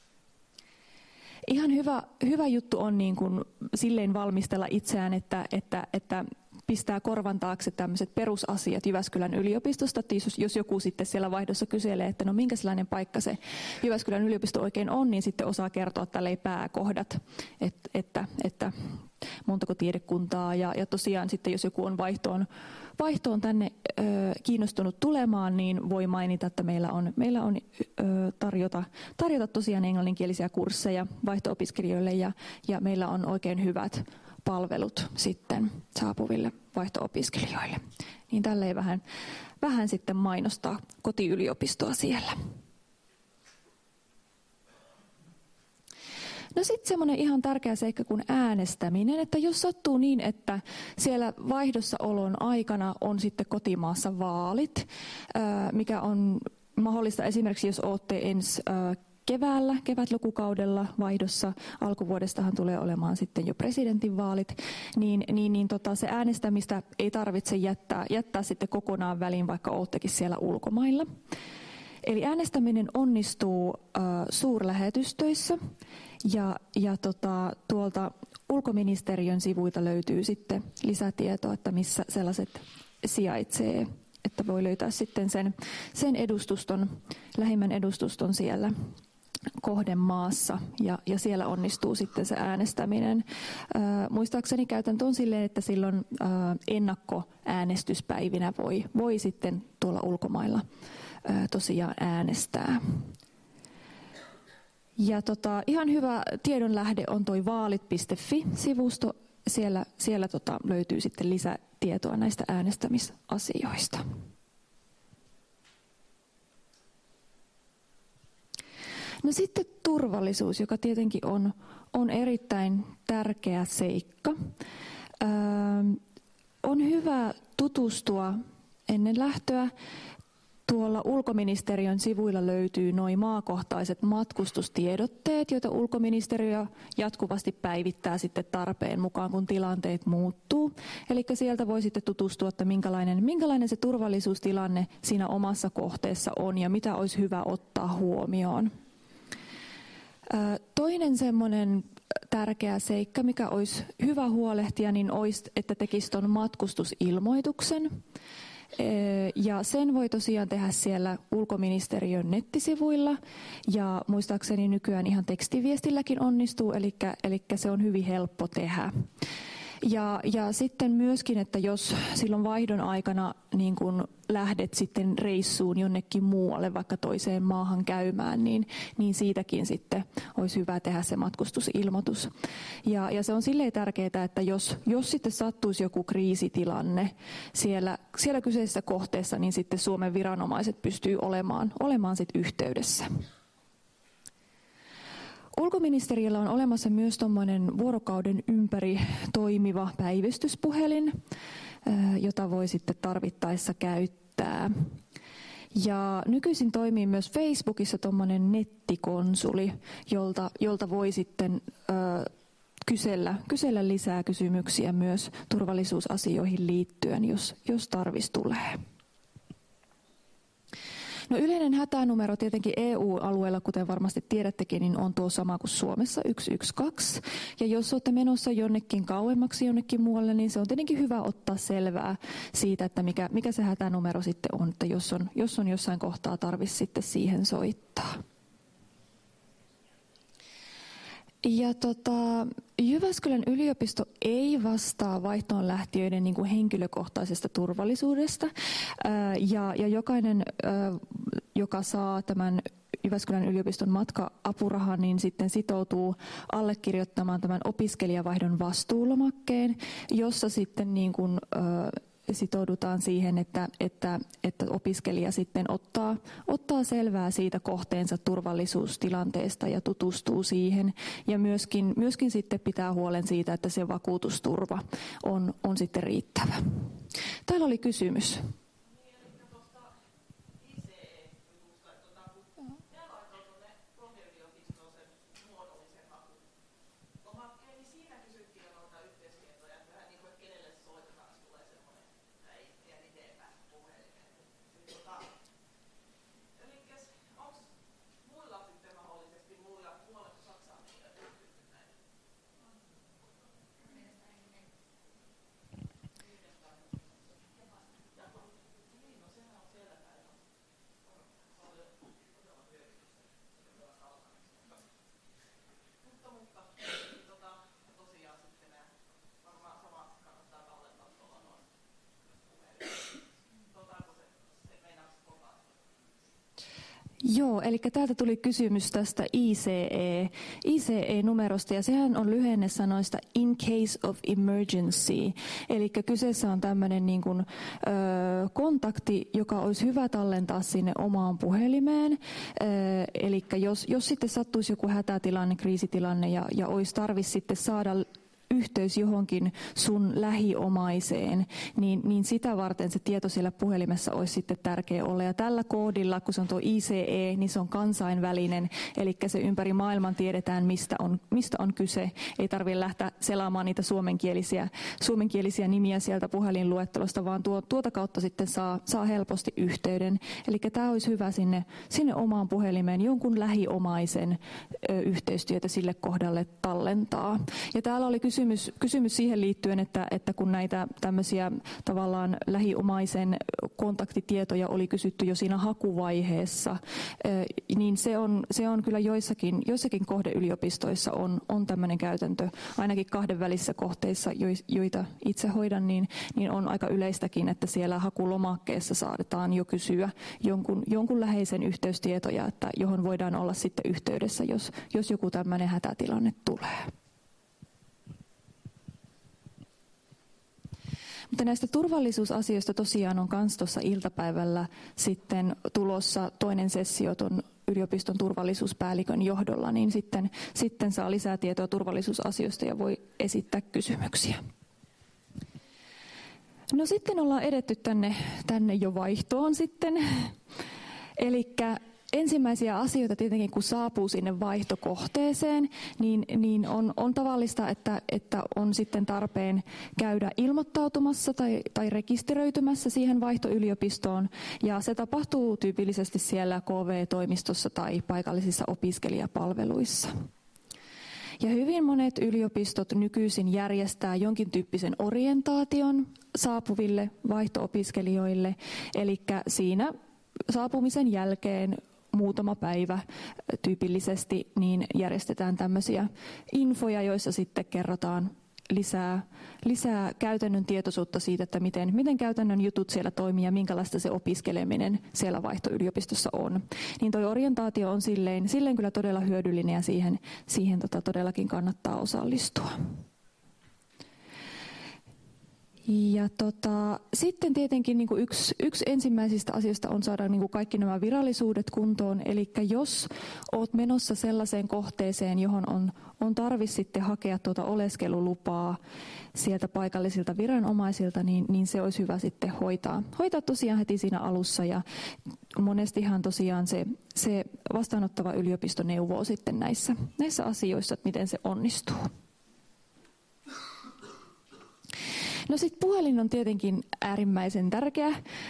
Ihan hyvä juttu on niin kuin silleen valmistella itseään, että pistää korvan taakse tämmöiset perusasiat Jyväskylän yliopistosta. Jos joku sitten siellä vaihdossa kyselee, että no minkä sellainen paikka se Jyväskylän yliopisto oikein on, niin sitten osaa kertoa tälleen pääkohdat, että montako tiedekuntaa. Ja tosiaan sitten jos joku on vaihtoon tänne kiinnostunut tulemaan, niin voi mainita, että meillä on tarjota tosiaan englanninkielisiä kursseja vaihto-opiskelijoille ja meillä on oikein hyvät palvelut sitten saapuville vaihto-opiskelijoille. Niin tälleen vähän sitten mainostaa kotiyliopistoa siellä. No sitten semmoinen ihan tärkeä seikka kuin äänestäminen, että jos sattuu niin, että siellä vaihdossaolon aikana on sitten kotimaassa vaalit, mikä on mahdollista esimerkiksi, jos olette ensi kevätlukukaudella vaihdossa, alkuvuodestahan tulee olemaan sitten jo presidentinvaalit, niin se äänestämistä ei tarvitse jättää sitten kokonaan väliin, vaikka oottekin siellä ulkomailla. Eli äänestäminen onnistuu suurlähetystöissä ja tuolta ulkoministeriön sivuilta löytyy sitten lisätietoa, että missä sellaiset sijaitsee, että voi löytää sitten sen edustuston, lähimmän edustuston siellä kohdemaassa ja siellä onnistuu sitten se äänestäminen. Muistaakseni käytäntö on silleen, että silloin ennakkoäänestyspäivinä voi sitten tuolla ulkomailla tosiaan äänestää. Ja ihan hyvä tiedonlähde on toi vaalit.fi-sivusto. Siellä löytyy sitten lisätietoa näistä äänestämisasioista. No sitten turvallisuus, joka tietenkin on erittäin tärkeä seikka. On hyvä tutustua ennen lähtöä. Tuolla ulkoministeriön sivuilla löytyy nuo maakohtaiset matkustustiedotteet, joita ulkoministeriö jatkuvasti päivittää sitten tarpeen mukaan, kun tilanteet muuttuu. Eli sieltä voi sitten tutustua, että minkälainen se turvallisuustilanne siinä omassa kohteessa on ja mitä olisi hyvä ottaa huomioon. Toinen semmoinen tärkeä seikka, mikä olisi hyvä huolehtia, niin olisi, että tekisi tuon matkustusilmoituksen. Ja sen voi tosiaan tehdä siellä ulkoministeriön nettisivuilla ja muistaakseni nykyään ihan tekstiviestilläkin onnistuu, eli se on hyvin helppo tehdä. Ja sitten myöskin, että jos silloin vaihdon aikana niin kun lähdet sitten reissuun jonnekin muualle, vaikka toiseen maahan käymään, niin siitäkin sitten olisi hyvä tehdä se matkustusilmoitus. Ja se on silleen tärkeää, että jos sitten sattuisi joku kriisitilanne siellä kyseisessä kohteessa, niin sitten Suomen viranomaiset pystyy olemaan sitten yhteydessä. Ulkoministeriöllä on olemassa myös tuommoinen vuorokauden ympäri toimiva päivystyspuhelin, jota voi sitten tarvittaessa käyttää. Ja nykyisin toimii myös Facebookissa tuommoinen nettikonsuli, jolta voi sitten kysellä lisää kysymyksiä myös turvallisuusasioihin liittyen, jos tarvis tulee. No yleinen hätänumero tietenkin EU-alueella, kuten varmasti tiedättekin, niin on tuo sama kuin Suomessa 112. Ja jos olette menossa jonnekin kauemmaksi jonnekin muualle, niin se on tietenkin hyvä ottaa selvää siitä, että mikä se hätänumero sitten on, että jos on jossain kohtaa tarvitsisi sitten siihen soittaa. Ja Jyväskylän yliopisto ei vastaa vaihtoon lähtiöiden niin kuin henkilökohtaisesta turvallisuudesta. Ja jokainen, joka saa tämän Jyväskylän yliopiston matka-apurahan, niin sitten sitoutuu allekirjoittamaan tämän opiskelijavaihdon vastuulomakkeen, jossa sitten niin kuin, sitoudutaan siihen, että opiskelija sitten ottaa selvää siitä kohteensa turvallisuustilanteesta ja tutustuu siihen. Ja myöskin sitten pitää huolen siitä, että se vakuutusturva on sitten riittävä. Täällä oli kysymys. Joo, eli täältä tuli kysymys tästä ICE-numerosta, ja sehän on lyhenne sanoista in case of emergency. Eli kyseessä on tämmöinen niin kuin, kontakti, joka olisi hyvä tallentaa sinne omaan puhelimeen. Eli jos sitten sattuisi joku hätätilanne, kriisitilanne ja olisi tarvis sitten saada yhteys johonkin sun lähiomaiseen, niin sitä varten se tieto siellä puhelimessa olisi sitten tärkeä olla. Ja tällä koodilla, kun se on tuo ICE, niin se on kansainvälinen, eli se ympäri maailman tiedetään, mistä on kyse. Ei tarvitse lähteä selaamaan niitä suomenkielisiä nimiä sieltä puhelinluettelosta, vaan tuota kautta sitten saa helposti yhteyden. Eli tämä olisi hyvä sinne omaan puhelimeen jonkun lähiomaisen yhteystieto sille kohdalle tallentaa. Ja täällä oli kysymys siihen liittyen, että kun näitä tämmöisiä tavallaan lähiomaisen kontaktitietoja oli kysytty jo siinä hakuvaiheessa, niin se on kyllä joissakin kohdeyliopistoissa on tämmöinen käytäntö, ainakin kahdenvälisissä kohteissa, joita itse hoidan, niin on aika yleistäkin, että siellä hakulomakkeessa saadetaan jo kysyä jonkun läheisen yhteystietoja, että johon voidaan olla sitten yhteydessä, jos joku tämmöinen hätätilanne tulee. Mutta näistä turvallisuusasioista tosiaan on myös tuossa iltapäivällä sitten tulossa toinen sessio tuon yliopiston turvallisuuspäällikön johdolla, niin sitten saa lisää tietoa turvallisuusasioista ja voi esittää kysymyksiä. No sitten ollaan edetty tänne jo vaihtoon sitten. Elikkä ensimmäisiä asioita tietenkin, kun saapuu sinne vaihtokohteeseen, niin on tavallista, että on sitten tarpeen käydä ilmoittautumassa tai rekisteröitymässä siihen vaihtoyliopistoon. Ja se tapahtuu tyypillisesti siellä KV-toimistossa tai paikallisissa opiskelijapalveluissa. Ja hyvin monet yliopistot nykyisin järjestää jonkin tyyppisen orientaation saapuville vaihto-opiskelijoille, eli siinä saapumisen jälkeen muutama päivä tyypillisesti niin järjestetään tämmöisiä infoja, joissa sitten kerrotaan lisää käytännön tietoisuutta siitä, että miten käytännön jutut siellä toimii ja minkälaista se opiskeleminen siellä vaihtoyliopistossa on. Niin toi orientaatio on silleen kyllä todella hyödyllinen ja siihen todellakin kannattaa osallistua. Ja sitten tietenkin niin kuin yksi ensimmäisistä asioista on saada niin kuin kaikki nämä virallisuudet kuntoon. Eli jos olet menossa sellaiseen kohteeseen, johon on tarvis sitten hakea oleskelulupaa sieltä paikallisilta viranomaisilta, niin se olisi hyvä sitten hoitaa tosiaan heti siinä alussa. Ja monestihan tosiaan se vastaanottava yliopisto neuvoo sitten näissä asioissa, että miten se onnistuu. No sitten puhelin on tietenkin äärimmäisen tärkeä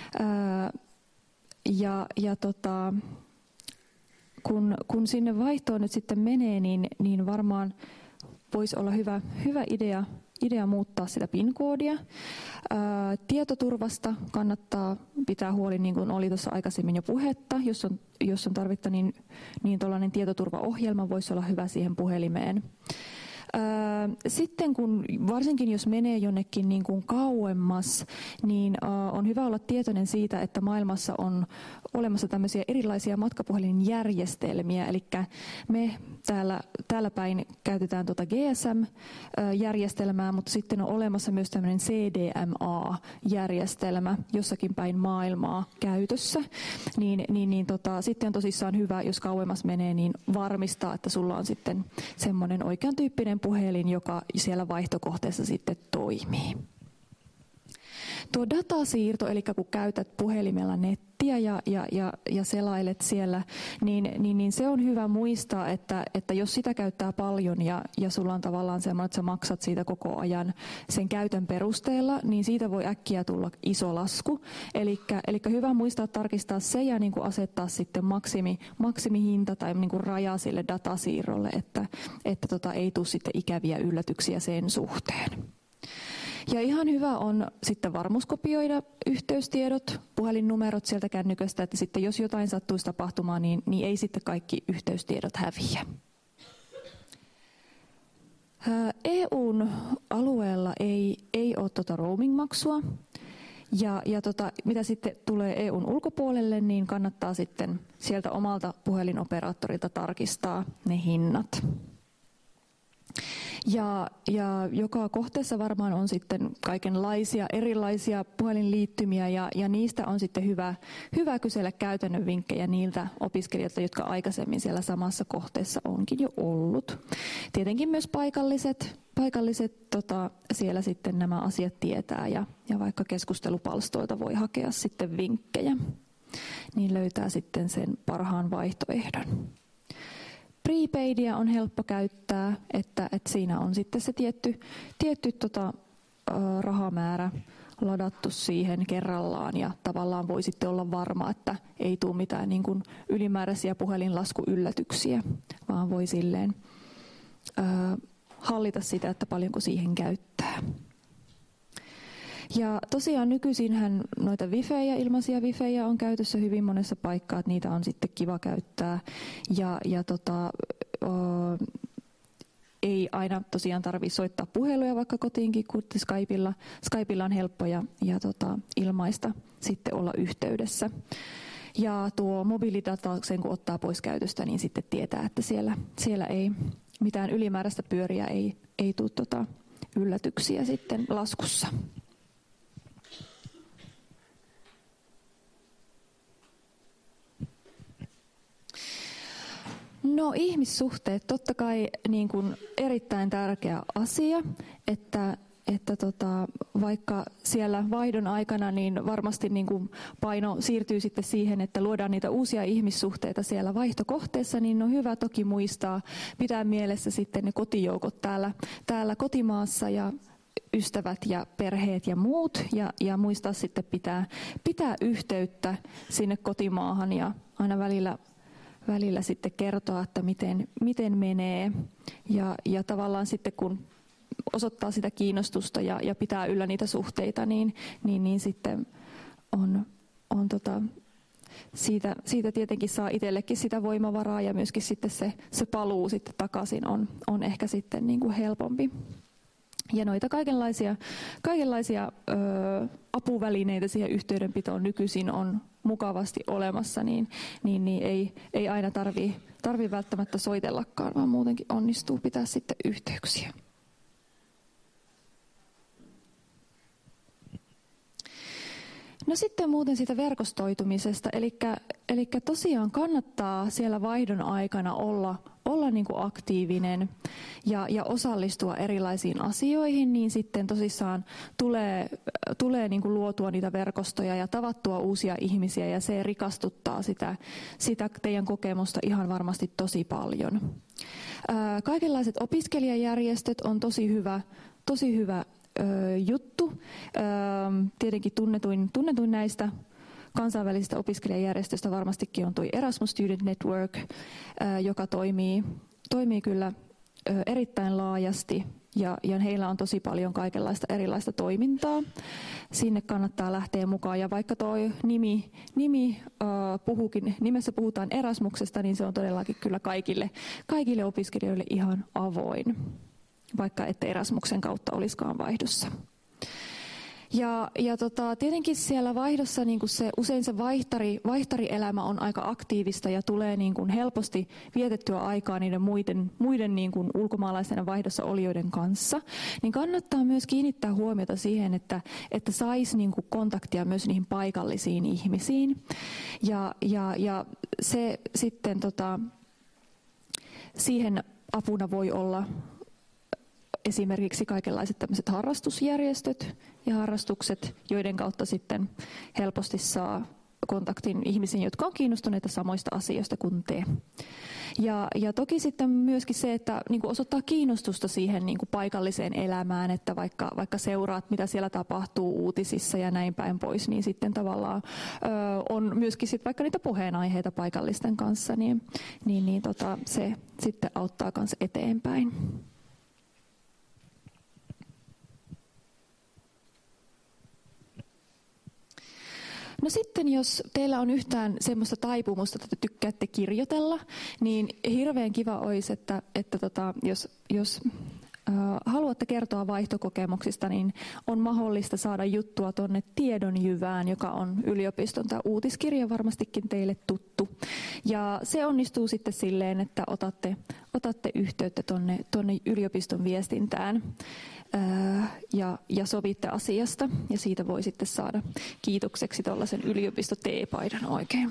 kun sinne vaihtoon nyt sitten menee, niin varmaan voisi olla hyvä idea muuttaa sitä PIN-koodia. Tietoturvasta kannattaa pitää huoli, niin kuin oli tuossa aikaisemmin jo puhetta. Jos on tarvetta, niin tuollainen tietoturvaohjelma voisi olla hyvä siihen puhelimeen. Sitten varsinkin jos menee jonnekin niin kuin kauemmas, niin on hyvä olla tietoinen siitä, että maailmassa on olemassa tämmöisiä erilaisia matkapuhelinjärjestelmiä. Eli me täällä päin käytetään GSM-järjestelmää, mutta sitten on olemassa myös tämmöinen CDMA-järjestelmä jossakin päin maailmaa käytössä. Sitten on tosissaan hyvä, jos kauemmas menee, niin varmistaa, että sulla on sitten semmoinen oikean tyyppinen puhelin, joka siellä vaihtokohteessa sitten toimii. Tuo datasiirto, eli kun käytät puhelimella nettiä ja selailet siellä, niin se on hyvä muistaa, että jos sitä käyttää paljon ja sulla on tavallaan semmoinen, että sä maksat siitä koko ajan sen käytön perusteella, niin siitä voi äkkiä tulla iso lasku. Eli hyvä muistaa tarkistaa se ja niin kuin asettaa sitten maksimihinta tai niin kuin raja sille datasiirrolle, että ei tule sitten ikäviä yllätyksiä sen suhteen. Ja ihan hyvä on sitten varmuuskopioida yhteystiedot, puhelinnumerot sieltä kännyköstä, että sitten jos jotain sattuisi tapahtumaan, niin ei sitten kaikki yhteystiedot häviä. EUn alueella ei ole roaming-maksua. mitä sitten tulee EUn ulkopuolelle, niin kannattaa sitten sieltä omalta puhelinoperaattorilta tarkistaa ne hinnat. Ja joka kohteessa varmaan on sitten kaikenlaisia erilaisia puhelinliittymiä ja niistä on sitten hyvä kysellä käytännön vinkkejä niiltä opiskelijoilta, jotka aikaisemmin siellä samassa kohteessa onkin jo ollut. Tietenkin myös paikalliset siellä sitten nämä asiat tietää ja vaikka keskustelupalstoilta voi hakea sitten vinkkejä, niin löytää sitten sen parhaan vaihtoehdon. Prepaidia on helppo käyttää, että siinä on sitten se tietty rahamäärä ladattu siihen kerrallaan ja tavallaan voi sitten olla varma, että ei tule mitään niin kuin ylimääräisiä puhelinlaskuyllätyksiä, vaan voi silleen hallita sitä, että paljonko siihen käyttää. Ja tosiaan nykyisinhän noita wifejä, ilmaisia wifejä on käytössä hyvin monessa paikkaa, että niitä on sitten kiva käyttää. Ei aina tosiaan tarvitse soittaa puheluja vaikka kotiinkin, kun Skypella on helppo ja ilmaista sitten olla yhteydessä. Ja tuo mobiilidata, sen kun ottaa pois käytöstä, niin sitten tietää, että siellä ei mitään ylimääräistä pyöriä ei tule yllätyksiä sitten laskussa. No ihmissuhteet, totta kai niin kuin erittäin tärkeä asia, että vaikka siellä vaihdon aikana niin varmasti niin kuin paino siirtyy sitten siihen, että luodaan niitä uusia ihmissuhteita siellä vaihtokohteessa, niin on hyvä toki muistaa, pitää mielessä sitten ne kotijoukot täällä kotimaassa ja ystävät ja perheet ja muut ja muistaa sitten pitää yhteyttä sinne kotimaahan ja aina välillä sitten kertoa, että miten menee ja tavallaan sitten kun osoittaa sitä kiinnostusta ja pitää yllä niitä suhteita, niin sitten on siitä tietenkin saa itsellekin sitä voimavaraa ja myöskin sitten se paluu sitten takaisin on ehkä sitten niin kuin helpompi. Ja noita kaikenlaisia apuvälineitä siihen yhteydenpitoon nykyisin on mukavasti olemassa, niin ei aina tarvi välttämättä soitellakaan, vaan muutenkin onnistuu pitää sitten yhteyksiä. No sitten muuten siitä verkostoitumisesta, eli tosiaan kannattaa siellä vaihdon aikana olla niin kuin aktiivinen ja osallistua erilaisiin asioihin, niin sitten tosissaan tulee niin kuin luotua niitä verkostoja ja tavattua uusia ihmisiä ja se rikastuttaa sitä teidän kokemusta ihan varmasti tosi paljon. Kaikenlaiset opiskelijajärjestöt on tosi hyvä juttu. Tietenkin tunnetuin näistä kansainvälisistä opiskelijajärjestöistä varmastikin on tuo Erasmus Student Network, joka toimii kyllä erittäin laajasti ja heillä on tosi paljon kaikenlaista erilaista toimintaa. Sinne kannattaa lähteä mukaan ja vaikka tuo nimessä puhutaan Erasmuksesta, niin se on todellakin kyllä kaikille opiskelijoille ihan avoin, vaikka ette Erasmuksen kautta olisikaan vaihdossa. Ja tietenkin siellä vaihdossa niin kuin usein se vaihtarielämä on aika aktiivista ja tulee niin kuin helposti vietettyä aikaa niiden muiden niin kuin ulkomaalaisten vaihdossa olijoiden kanssa, niin kannattaa myös kiinnittää huomiota siihen, että saisi niin kuin kontaktia myös niihin paikallisiin ihmisiin. Ja se sitten siihen apuna voi olla esimerkiksi kaikenlaiset tämmöiset harrastusjärjestöt ja harrastukset, joiden kautta sitten helposti saa kontaktin ihmisiin, jotka on kiinnostuneita samoista asioista kuin te. Ja toki sitten myöskin se, että niin kuin osoittaa kiinnostusta siihen niin kuin paikalliseen elämään, että vaikka seuraat, mitä siellä tapahtuu uutisissa ja näin päin pois, niin sitten tavallaan on myöskin sit vaikka niitä puheenaiheita paikallisten kanssa, niin se sitten auttaa myös eteenpäin. No sitten jos teillä on yhtään semmoista taipumusta, että tykkäätte kirjoitella, niin hirveän kiva olisi, että jos haluatte kertoa vaihtokokemuksista, niin on mahdollista saada juttua tuonne Tiedonjyvään, joka on yliopiston tämä uutiskirja varmastikin teille tuttu. Ja se onnistuu sitten silleen, että otatte yhteyttä tuonne yliopiston viestintään ja sovitte asiasta. Ja siitä voi sitten saada kiitokseksi tuollaisen yliopisto-teepaidan oikein.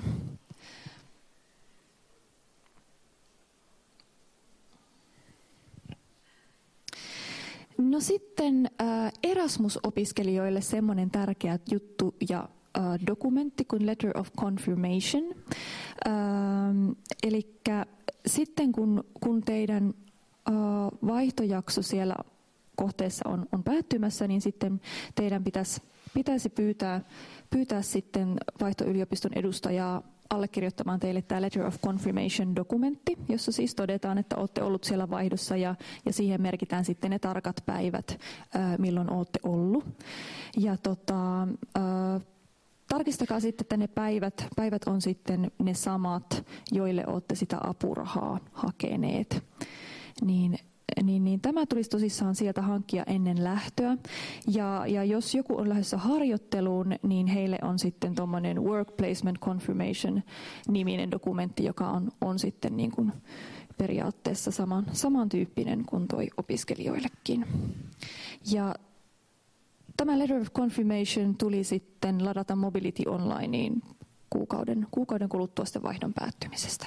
No sitten Erasmus-opiskelijoille semmoinen tärkeä juttu ja dokumentti kuin Letter of Confirmation. Eli sitten kun teidän vaihtojakso siellä kohteessa on päättymässä, niin sitten teidän pitäisi pyytää sitten vaihtoyliopiston edustajaa allekirjoittamaan teille tämä Letter of Confirmation-dokumentti, jossa siis todetaan, että olette ollut siellä vaihdossa ja siihen merkitään sitten ne tarkat päivät, milloin olette ollut. Ja tarkistakaa sitten, että ne päivät on sitten ne samat, joille olette sitä apurahaa hakeneet. Niin tämä tulisi tosissaan sieltä hankkia ennen lähtöä. Ja jos joku on lähdössä harjoitteluun, niin heille on sitten tuommoinen Work Placement Confirmation-niminen dokumentti, joka on sitten niin kuin periaatteessa samantyyppinen kuin tuo opiskelijoillekin. Ja tämä Letter of Confirmation tuli sitten ladata Mobility Onlineen kuukauden kuluttua sitten vaihdon päättymisestä.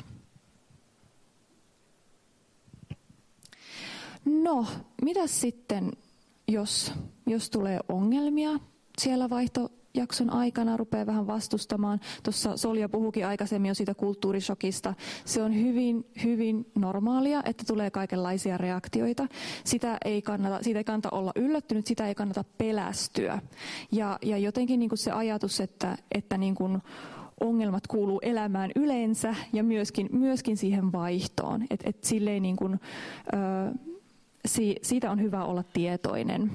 No, mitäs sitten, jos tulee ongelmia siellä vaihtojakson aikana, rupeaa vähän vastustamaan. Tuossa Solja puhuikin aikaisemmin jo siitä kulttuurishokista. Se on hyvin, hyvin normaalia, että tulee kaikenlaisia reaktioita. Siitä ei kannata olla yllättynyt, sitä ei kannata pelästyä. Ja jotenkin niin kuin se ajatus, että niin kuin ongelmat kuuluu elämään yleensä ja myöskin siihen vaihtoon. Et silleen niin kuin, siitä on hyvä olla tietoinen.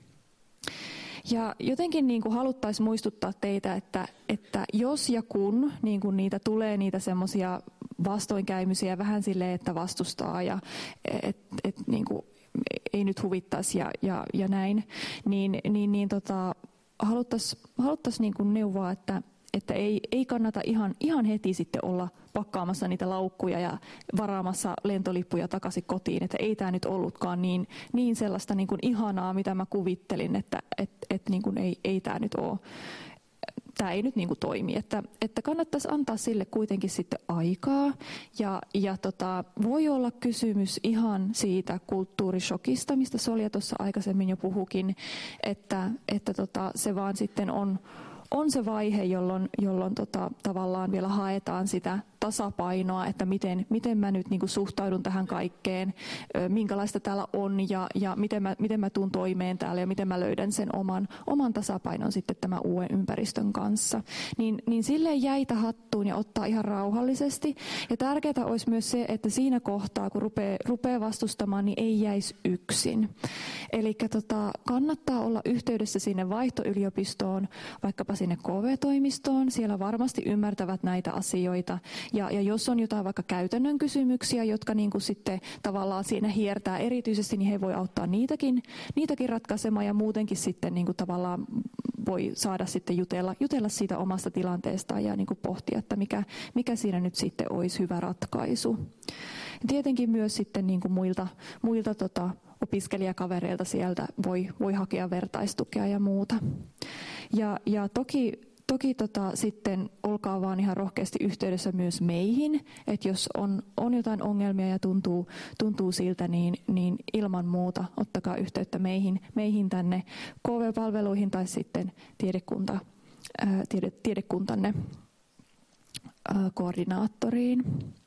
Ja jotenkin niin kuin haluttaisiin muistuttaa teitä, että jos ja kun niin kuin niitä tulee niitä semmoisia vastoinkäymisiä vähän silleen, että vastustaa ja niin kuin ei nyt huvittaisi ja näin, niin haluttaisiin niin kuin neuvoa, että ei kannata ihan heti sitten olla pakkaamassa niitä laukkuja ja varaamassa lentolippuja takaisin kotiin, että ei tämä nyt ollutkaan niin sellaista niin kuin ihanaa, mitä mä kuvittelin, että niin kuin ei tämä nyt ole. Tämä ei nyt niin kuin toimi, että kannattaisi antaa sille kuitenkin sitten aikaa ja voi olla kysymys ihan siitä kulttuurishokista, mistä Solja tuossa aikaisemmin jo puhukin, että se vaan sitten on se vaihe, jolloin tavallaan vielä haetaan sitä tasapainoa, että miten mä nyt niin kuin suhtaudun tähän kaikkeen, minkälaista täällä on ja miten mä tuun toimeen täällä ja miten mä löydän sen oman tasapainon sitten tämän uuden ympäristön kanssa. Niin silleen jäitä hattuun ja ottaa ihan rauhallisesti. Ja tärkeää olisi myös se, että siinä kohtaa, kun rupeaa vastustamaan, niin ei jäisi yksin. Eli kannattaa olla yhteydessä sinne vaihtoyliopistoon, vaikkapa sinne KV-toimistoon. Siellä varmasti ymmärtävät näitä asioita. Ja jos on jotain vaikka käytännön kysymyksiä, jotka niin kuin sitten tavallaan siinä hiertää erityisesti, niin he voi auttaa niitäkin ratkaisemaan ja muutenkin sitten niin kuin tavallaan voi saada sitten jutella siitä omasta tilanteestaan ja niin kuin pohtia, että mikä siinä nyt sitten olisi hyvä ratkaisu. Ja tietenkin myös sitten niin kuin muilta opiskelijakavereilta sieltä voi hakea vertaistukea ja muuta. Ja toki sitten olkaa vaan ihan rohkeasti yhteydessä myös meihin, että jos on jotain ongelmia ja tuntuu siltä, niin ilman muuta ottakaa yhteyttä meihin tänne KV-palveluihin tai sitten tiedekuntanne koordinaattoriin.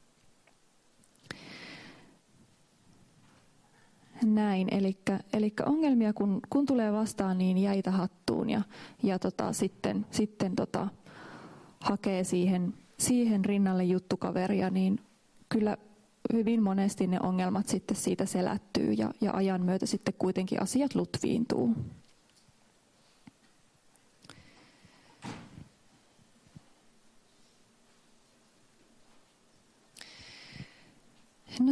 Näin, eli ongelmia kun tulee vastaan, niin jäitä hattuun ja sitten hakee siihen rinnalle juttukaveria, niin kyllä hyvin monesti ne ongelmat sitten siitä selättyy ja ajan myötä sitten kuitenkin asiat lutviintuu. No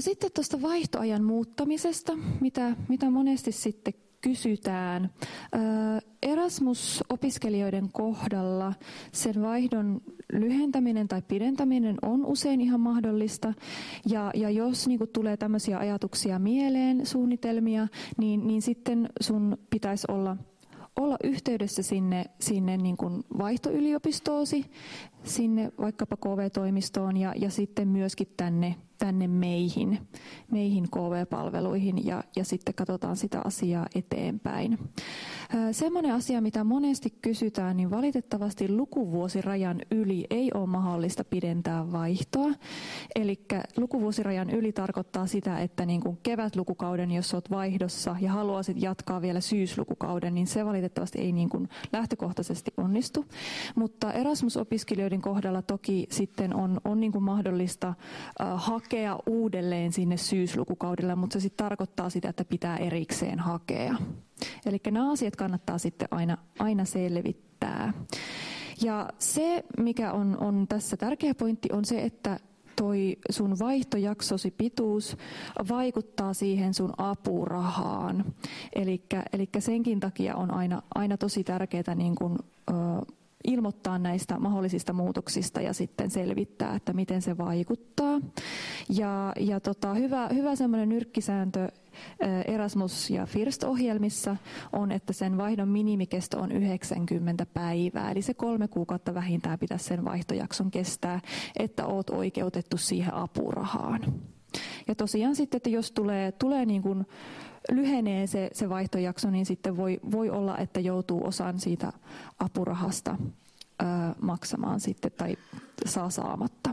sitten tuosta vaihtoajan muuttamisesta, mitä monesti sitten kysytään. Erasmus-opiskelijoiden kohdalla sen vaihdon lyhentäminen tai pidentäminen on usein ihan mahdollista. Ja jos niin kuin tulee tämmöisiä ajatuksia mieleen, suunnitelmia, niin sitten sun pitäisi olla yhteydessä sinne niin kuin vaihtoyliopistoosi, sinne vaikkapa KV-toimistoon ja sitten myöskin tänne meihin KV-palveluihin ja sitten katsotaan sitä asiaa eteenpäin. Semmoinen asia, mitä monesti kysytään, niin valitettavasti lukuvuosirajan yli ei ole mahdollista pidentää vaihtoa. Eli lukuvuosirajan yli tarkoittaa sitä, että niin kuin kevätlukukauden, jos olet vaihdossa ja haluaisit jatkaa vielä syyslukukauden, niin se valitettavasti ei niin kuin lähtökohtaisesti onnistu. Mutta Erasmus-opiskelijoiden kohdalla toki sitten on niin kuin mahdollista hakea uudelleen sinne syyslukukaudelle, mutta se sitten tarkoittaa sitä, että pitää erikseen hakea. Eli nämä asiat kannattaa sitten aina selvittää. Ja se, mikä on tässä tärkeä pointti, on se, että toi sun vaihtojaksosi pituus vaikuttaa siihen sun apurahaan. Eli senkin takia on aina tosi tärkeää niin kun, ilmoittaa näistä mahdollisista muutoksista ja sitten selvittää, että miten se vaikuttaa. Ja hyvä semmoinen nyrkkisääntö Erasmus- ja FIRST-ohjelmissa on, että sen vaihdon minimikesto on 90 päivää. Eli se 3 kuukautta vähintään pitäisi sen vaihtojakson kestää, että oot oikeutettu siihen apurahaan. Ja tosiaan sitten, että jos tulee niin kuin lyhenee se vaihtojakso, niin sitten voi olla, että joutuu osan siitä apurahasta maksamaan sitten tai saa saamatta.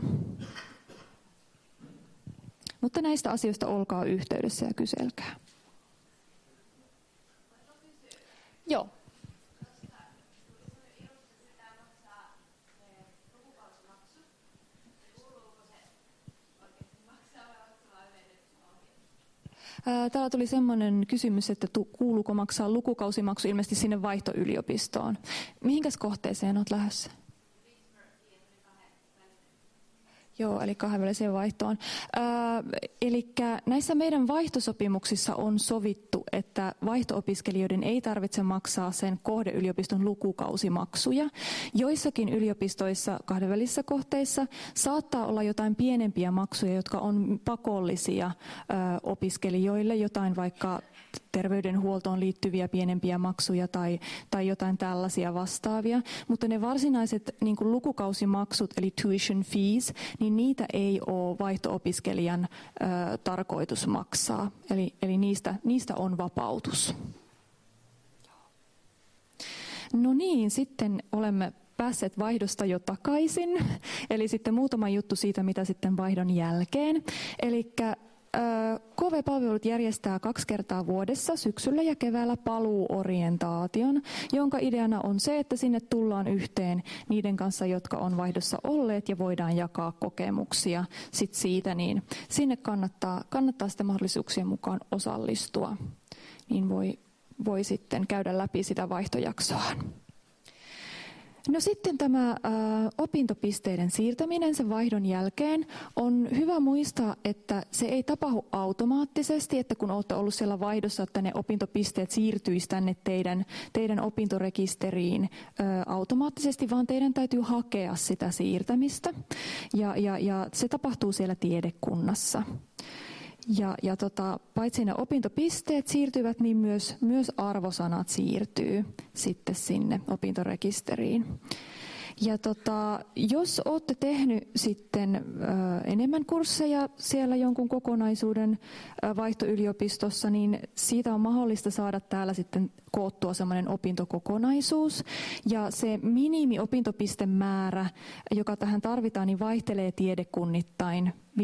Mutta näistä asioista olkaa yhteydessä ja kyselkää. Joo. Täällä tuli semmoinen kysymys, että kuuluuko maksaa lukukausimaksu ilmeisesti sinne vaihtoyliopistoon. Mihinkäs kohteeseen olet lähdössä? Joo, eli kahdenväliseen vaihtoon. Eli näissä meidän vaihtosopimuksissa on sovittu, että vaihto-opiskelijoiden ei tarvitse maksaa sen kohdeyliopiston lukukausimaksuja. Joissakin yliopistoissa, kahdenvälisissä kohteissa, saattaa olla jotain pienempiä maksuja, jotka on pakollisia opiskelijoille, jotain vaikka terveydenhuoltoon liittyviä pienempiä maksuja tai jotain tällaisia vastaavia, mutta ne varsinaiset niin kuin lukukausimaksut eli tuition fees, niin niitä ei ole vaihto-opiskelijan tarkoitus maksaa, eli niistä on vapautus. No niin, sitten olemme päässeet vaihdosta jo takaisin, eli sitten muutama juttu siitä, mitä sitten vaihdon jälkeen. Elikkä KV-palvelut järjestää 2 kertaa vuodessa syksyllä ja keväällä paluuorientaation, jonka ideana on se, että sinne tullaan yhteen niiden kanssa, jotka on vaihdossa olleet ja voidaan jakaa kokemuksia sit siitä, niin sinne kannattaa sitä mahdollisuuksien mukaan osallistua, niin voi sitten käydä läpi sitä vaihtojaksoa. No sitten tämä opintopisteiden siirtäminen sen vaihdon jälkeen on hyvä muistaa, että se ei tapahdu automaattisesti, että kun olette ollut siellä vaihdossa, että ne opintopisteet siirtyisi tänne teidän opintorekisteriin automaattisesti, vaan teidän täytyy hakea sitä siirtämistä ja se tapahtuu siellä tiedekunnassa. Ja paitsi ne opintopisteet siirtyvät, niin myös arvosanat siirtyy sitten sinne opintorekisteriin. Ja jos olette tehnyt sitten enemmän kursseja siellä jonkun kokonaisuuden vaihtoyliopistossa, niin siitä on mahdollista saada täällä sitten koottua semmoinen opintokokonaisuus. Ja se minimi-opintopistemäärä, joka tähän tarvitaan, niin vaihtelee tiedekunnittain 15-25.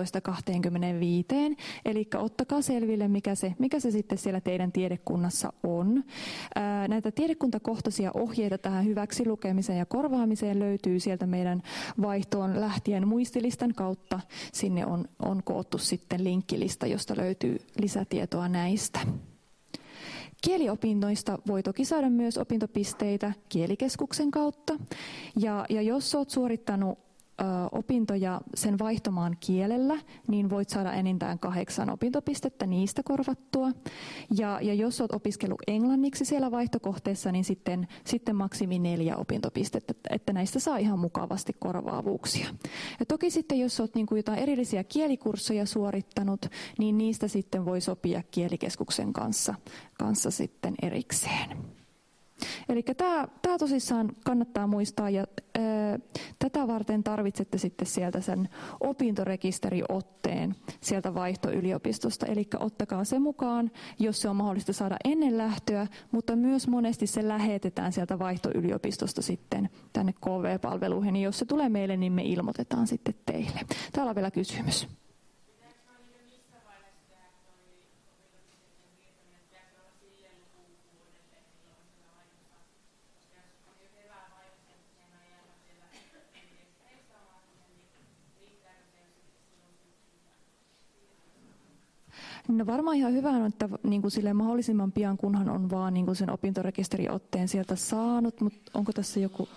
Eli ottakaa selville, mikä se sitten siellä teidän tiedekunnassa on. Näitä tiedekuntakohtaisia ohjeita tähän hyväksi lukemiseen ja korvaamiseen löytyy sieltä meidän vaihtoon lähtien muistilistan kautta. Sinne on koottu sitten linkkilista, josta löytyy lisätietoa näistä. Kieliopinnoista voi toki saada myös opintopisteitä Kielikeskuksen kautta. Ja jos olet suorittanut opintoja sen vaihtomaan kielellä, niin voit saada enintään 8 opintopistettä niistä korvattua. Ja jos olet opiskellut englanniksi siellä vaihtokohteessa, niin sitten maksimi 4 opintopistettä, että näistä saa ihan mukavasti korvaavuuksia. Ja toki sitten, jos olet niin kuin jotain erillisiä kielikursseja suorittanut, niin niistä sitten voi sopia kielikeskuksen kanssa sitten erikseen. Eli tämä tosissaan kannattaa muistaa, ja tätä varten tarvitsette sitten sieltä sen opintorekisteriotteen sieltä vaihtoyliopistosta. Eli ottakaa se mukaan, jos se on mahdollista saada ennen lähtöä, mutta myös monesti se lähetetään sieltä vaihtoyliopistosta sitten tänne KV-palveluihin. Niin jos se tulee meille, niin me ilmoitetaan sitten teille. Täällä on vielä kysymys. No varmaan ihan hyvä on, että niin kuin sille mahdollisimman pian, kunhan on vaan niin kuin sen opintorekisteriotteen sieltä saanut, mutta onko tässä joku...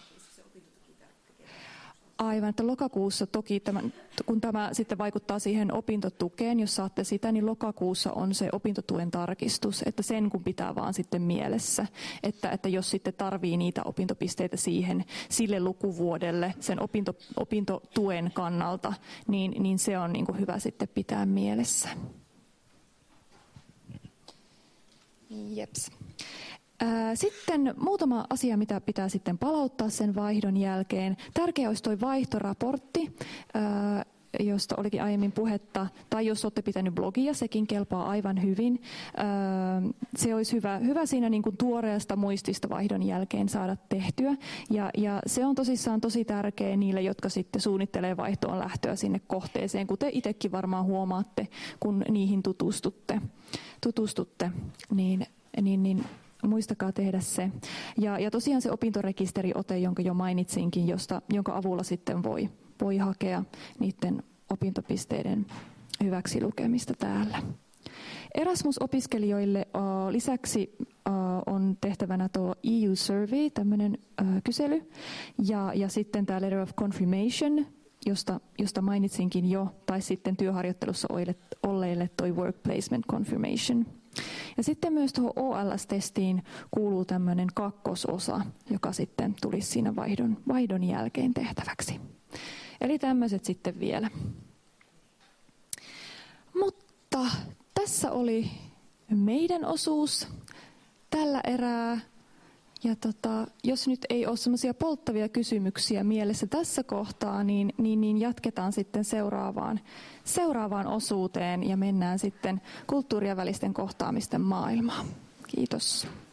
Aivan, että lokakuussa toki, kun tämä sitten vaikuttaa siihen opintotukeen, jos saatte sitä, niin lokakuussa on se opintotuen tarkistus, että sen kun pitää vaan sitten mielessä, että jos sitten tarvii niitä opintopisteitä sille lukuvuodelle sen opintotuen kannalta, niin se on niin kuin hyvä sitten pitää mielessä. Jeps. Sitten muutama asia, mitä pitää sitten palauttaa sen vaihdon jälkeen. Tärkeä olisi tuo vaihtoraportti, josta olikin aiemmin puhetta, tai jos olette pitänyt blogia, sekin kelpaa aivan hyvin. Se olisi hyvä siinä niin kuin tuoreesta muistista vaihdon jälkeen saada tehtyä, ja se on tosissaan tosi tärkeä niille, jotka sitten suunnittelee vaihtoon lähtöä sinne kohteeseen, kuten itsekin varmaan huomaatte, kun niihin tutustutte, niin muistakaa tehdä se. Ja tosiaan se opintorekisteriote, jonka jo mainitsinkin, jonka avulla sitten voi hakea niiden opintopisteiden hyväksi lukemista täällä. Erasmus-opiskelijoille lisäksi on tehtävänä tuo EU Survey, tämmöinen kysely, ja sitten tämä Letter of Confirmation, josta mainitsinkin jo, tai sitten työharjoittelussa olleille toi Work Placement Confirmation. Ja sitten myös tuohon OLS-testiin kuuluu tämmöinen kakkososa, joka sitten tulisi siinä vaihdon jälkeen tehtäväksi. Eli tämmöiset sitten vielä. Mutta tässä oli meidän osuus tällä erää. Ja jos nyt ei ole semmoisia polttavia kysymyksiä mielessä tässä kohtaa, niin jatketaan sitten seuraavaan osuuteen ja mennään sitten kulttuurien välisten kohtaamisten maailmaan. Kiitos.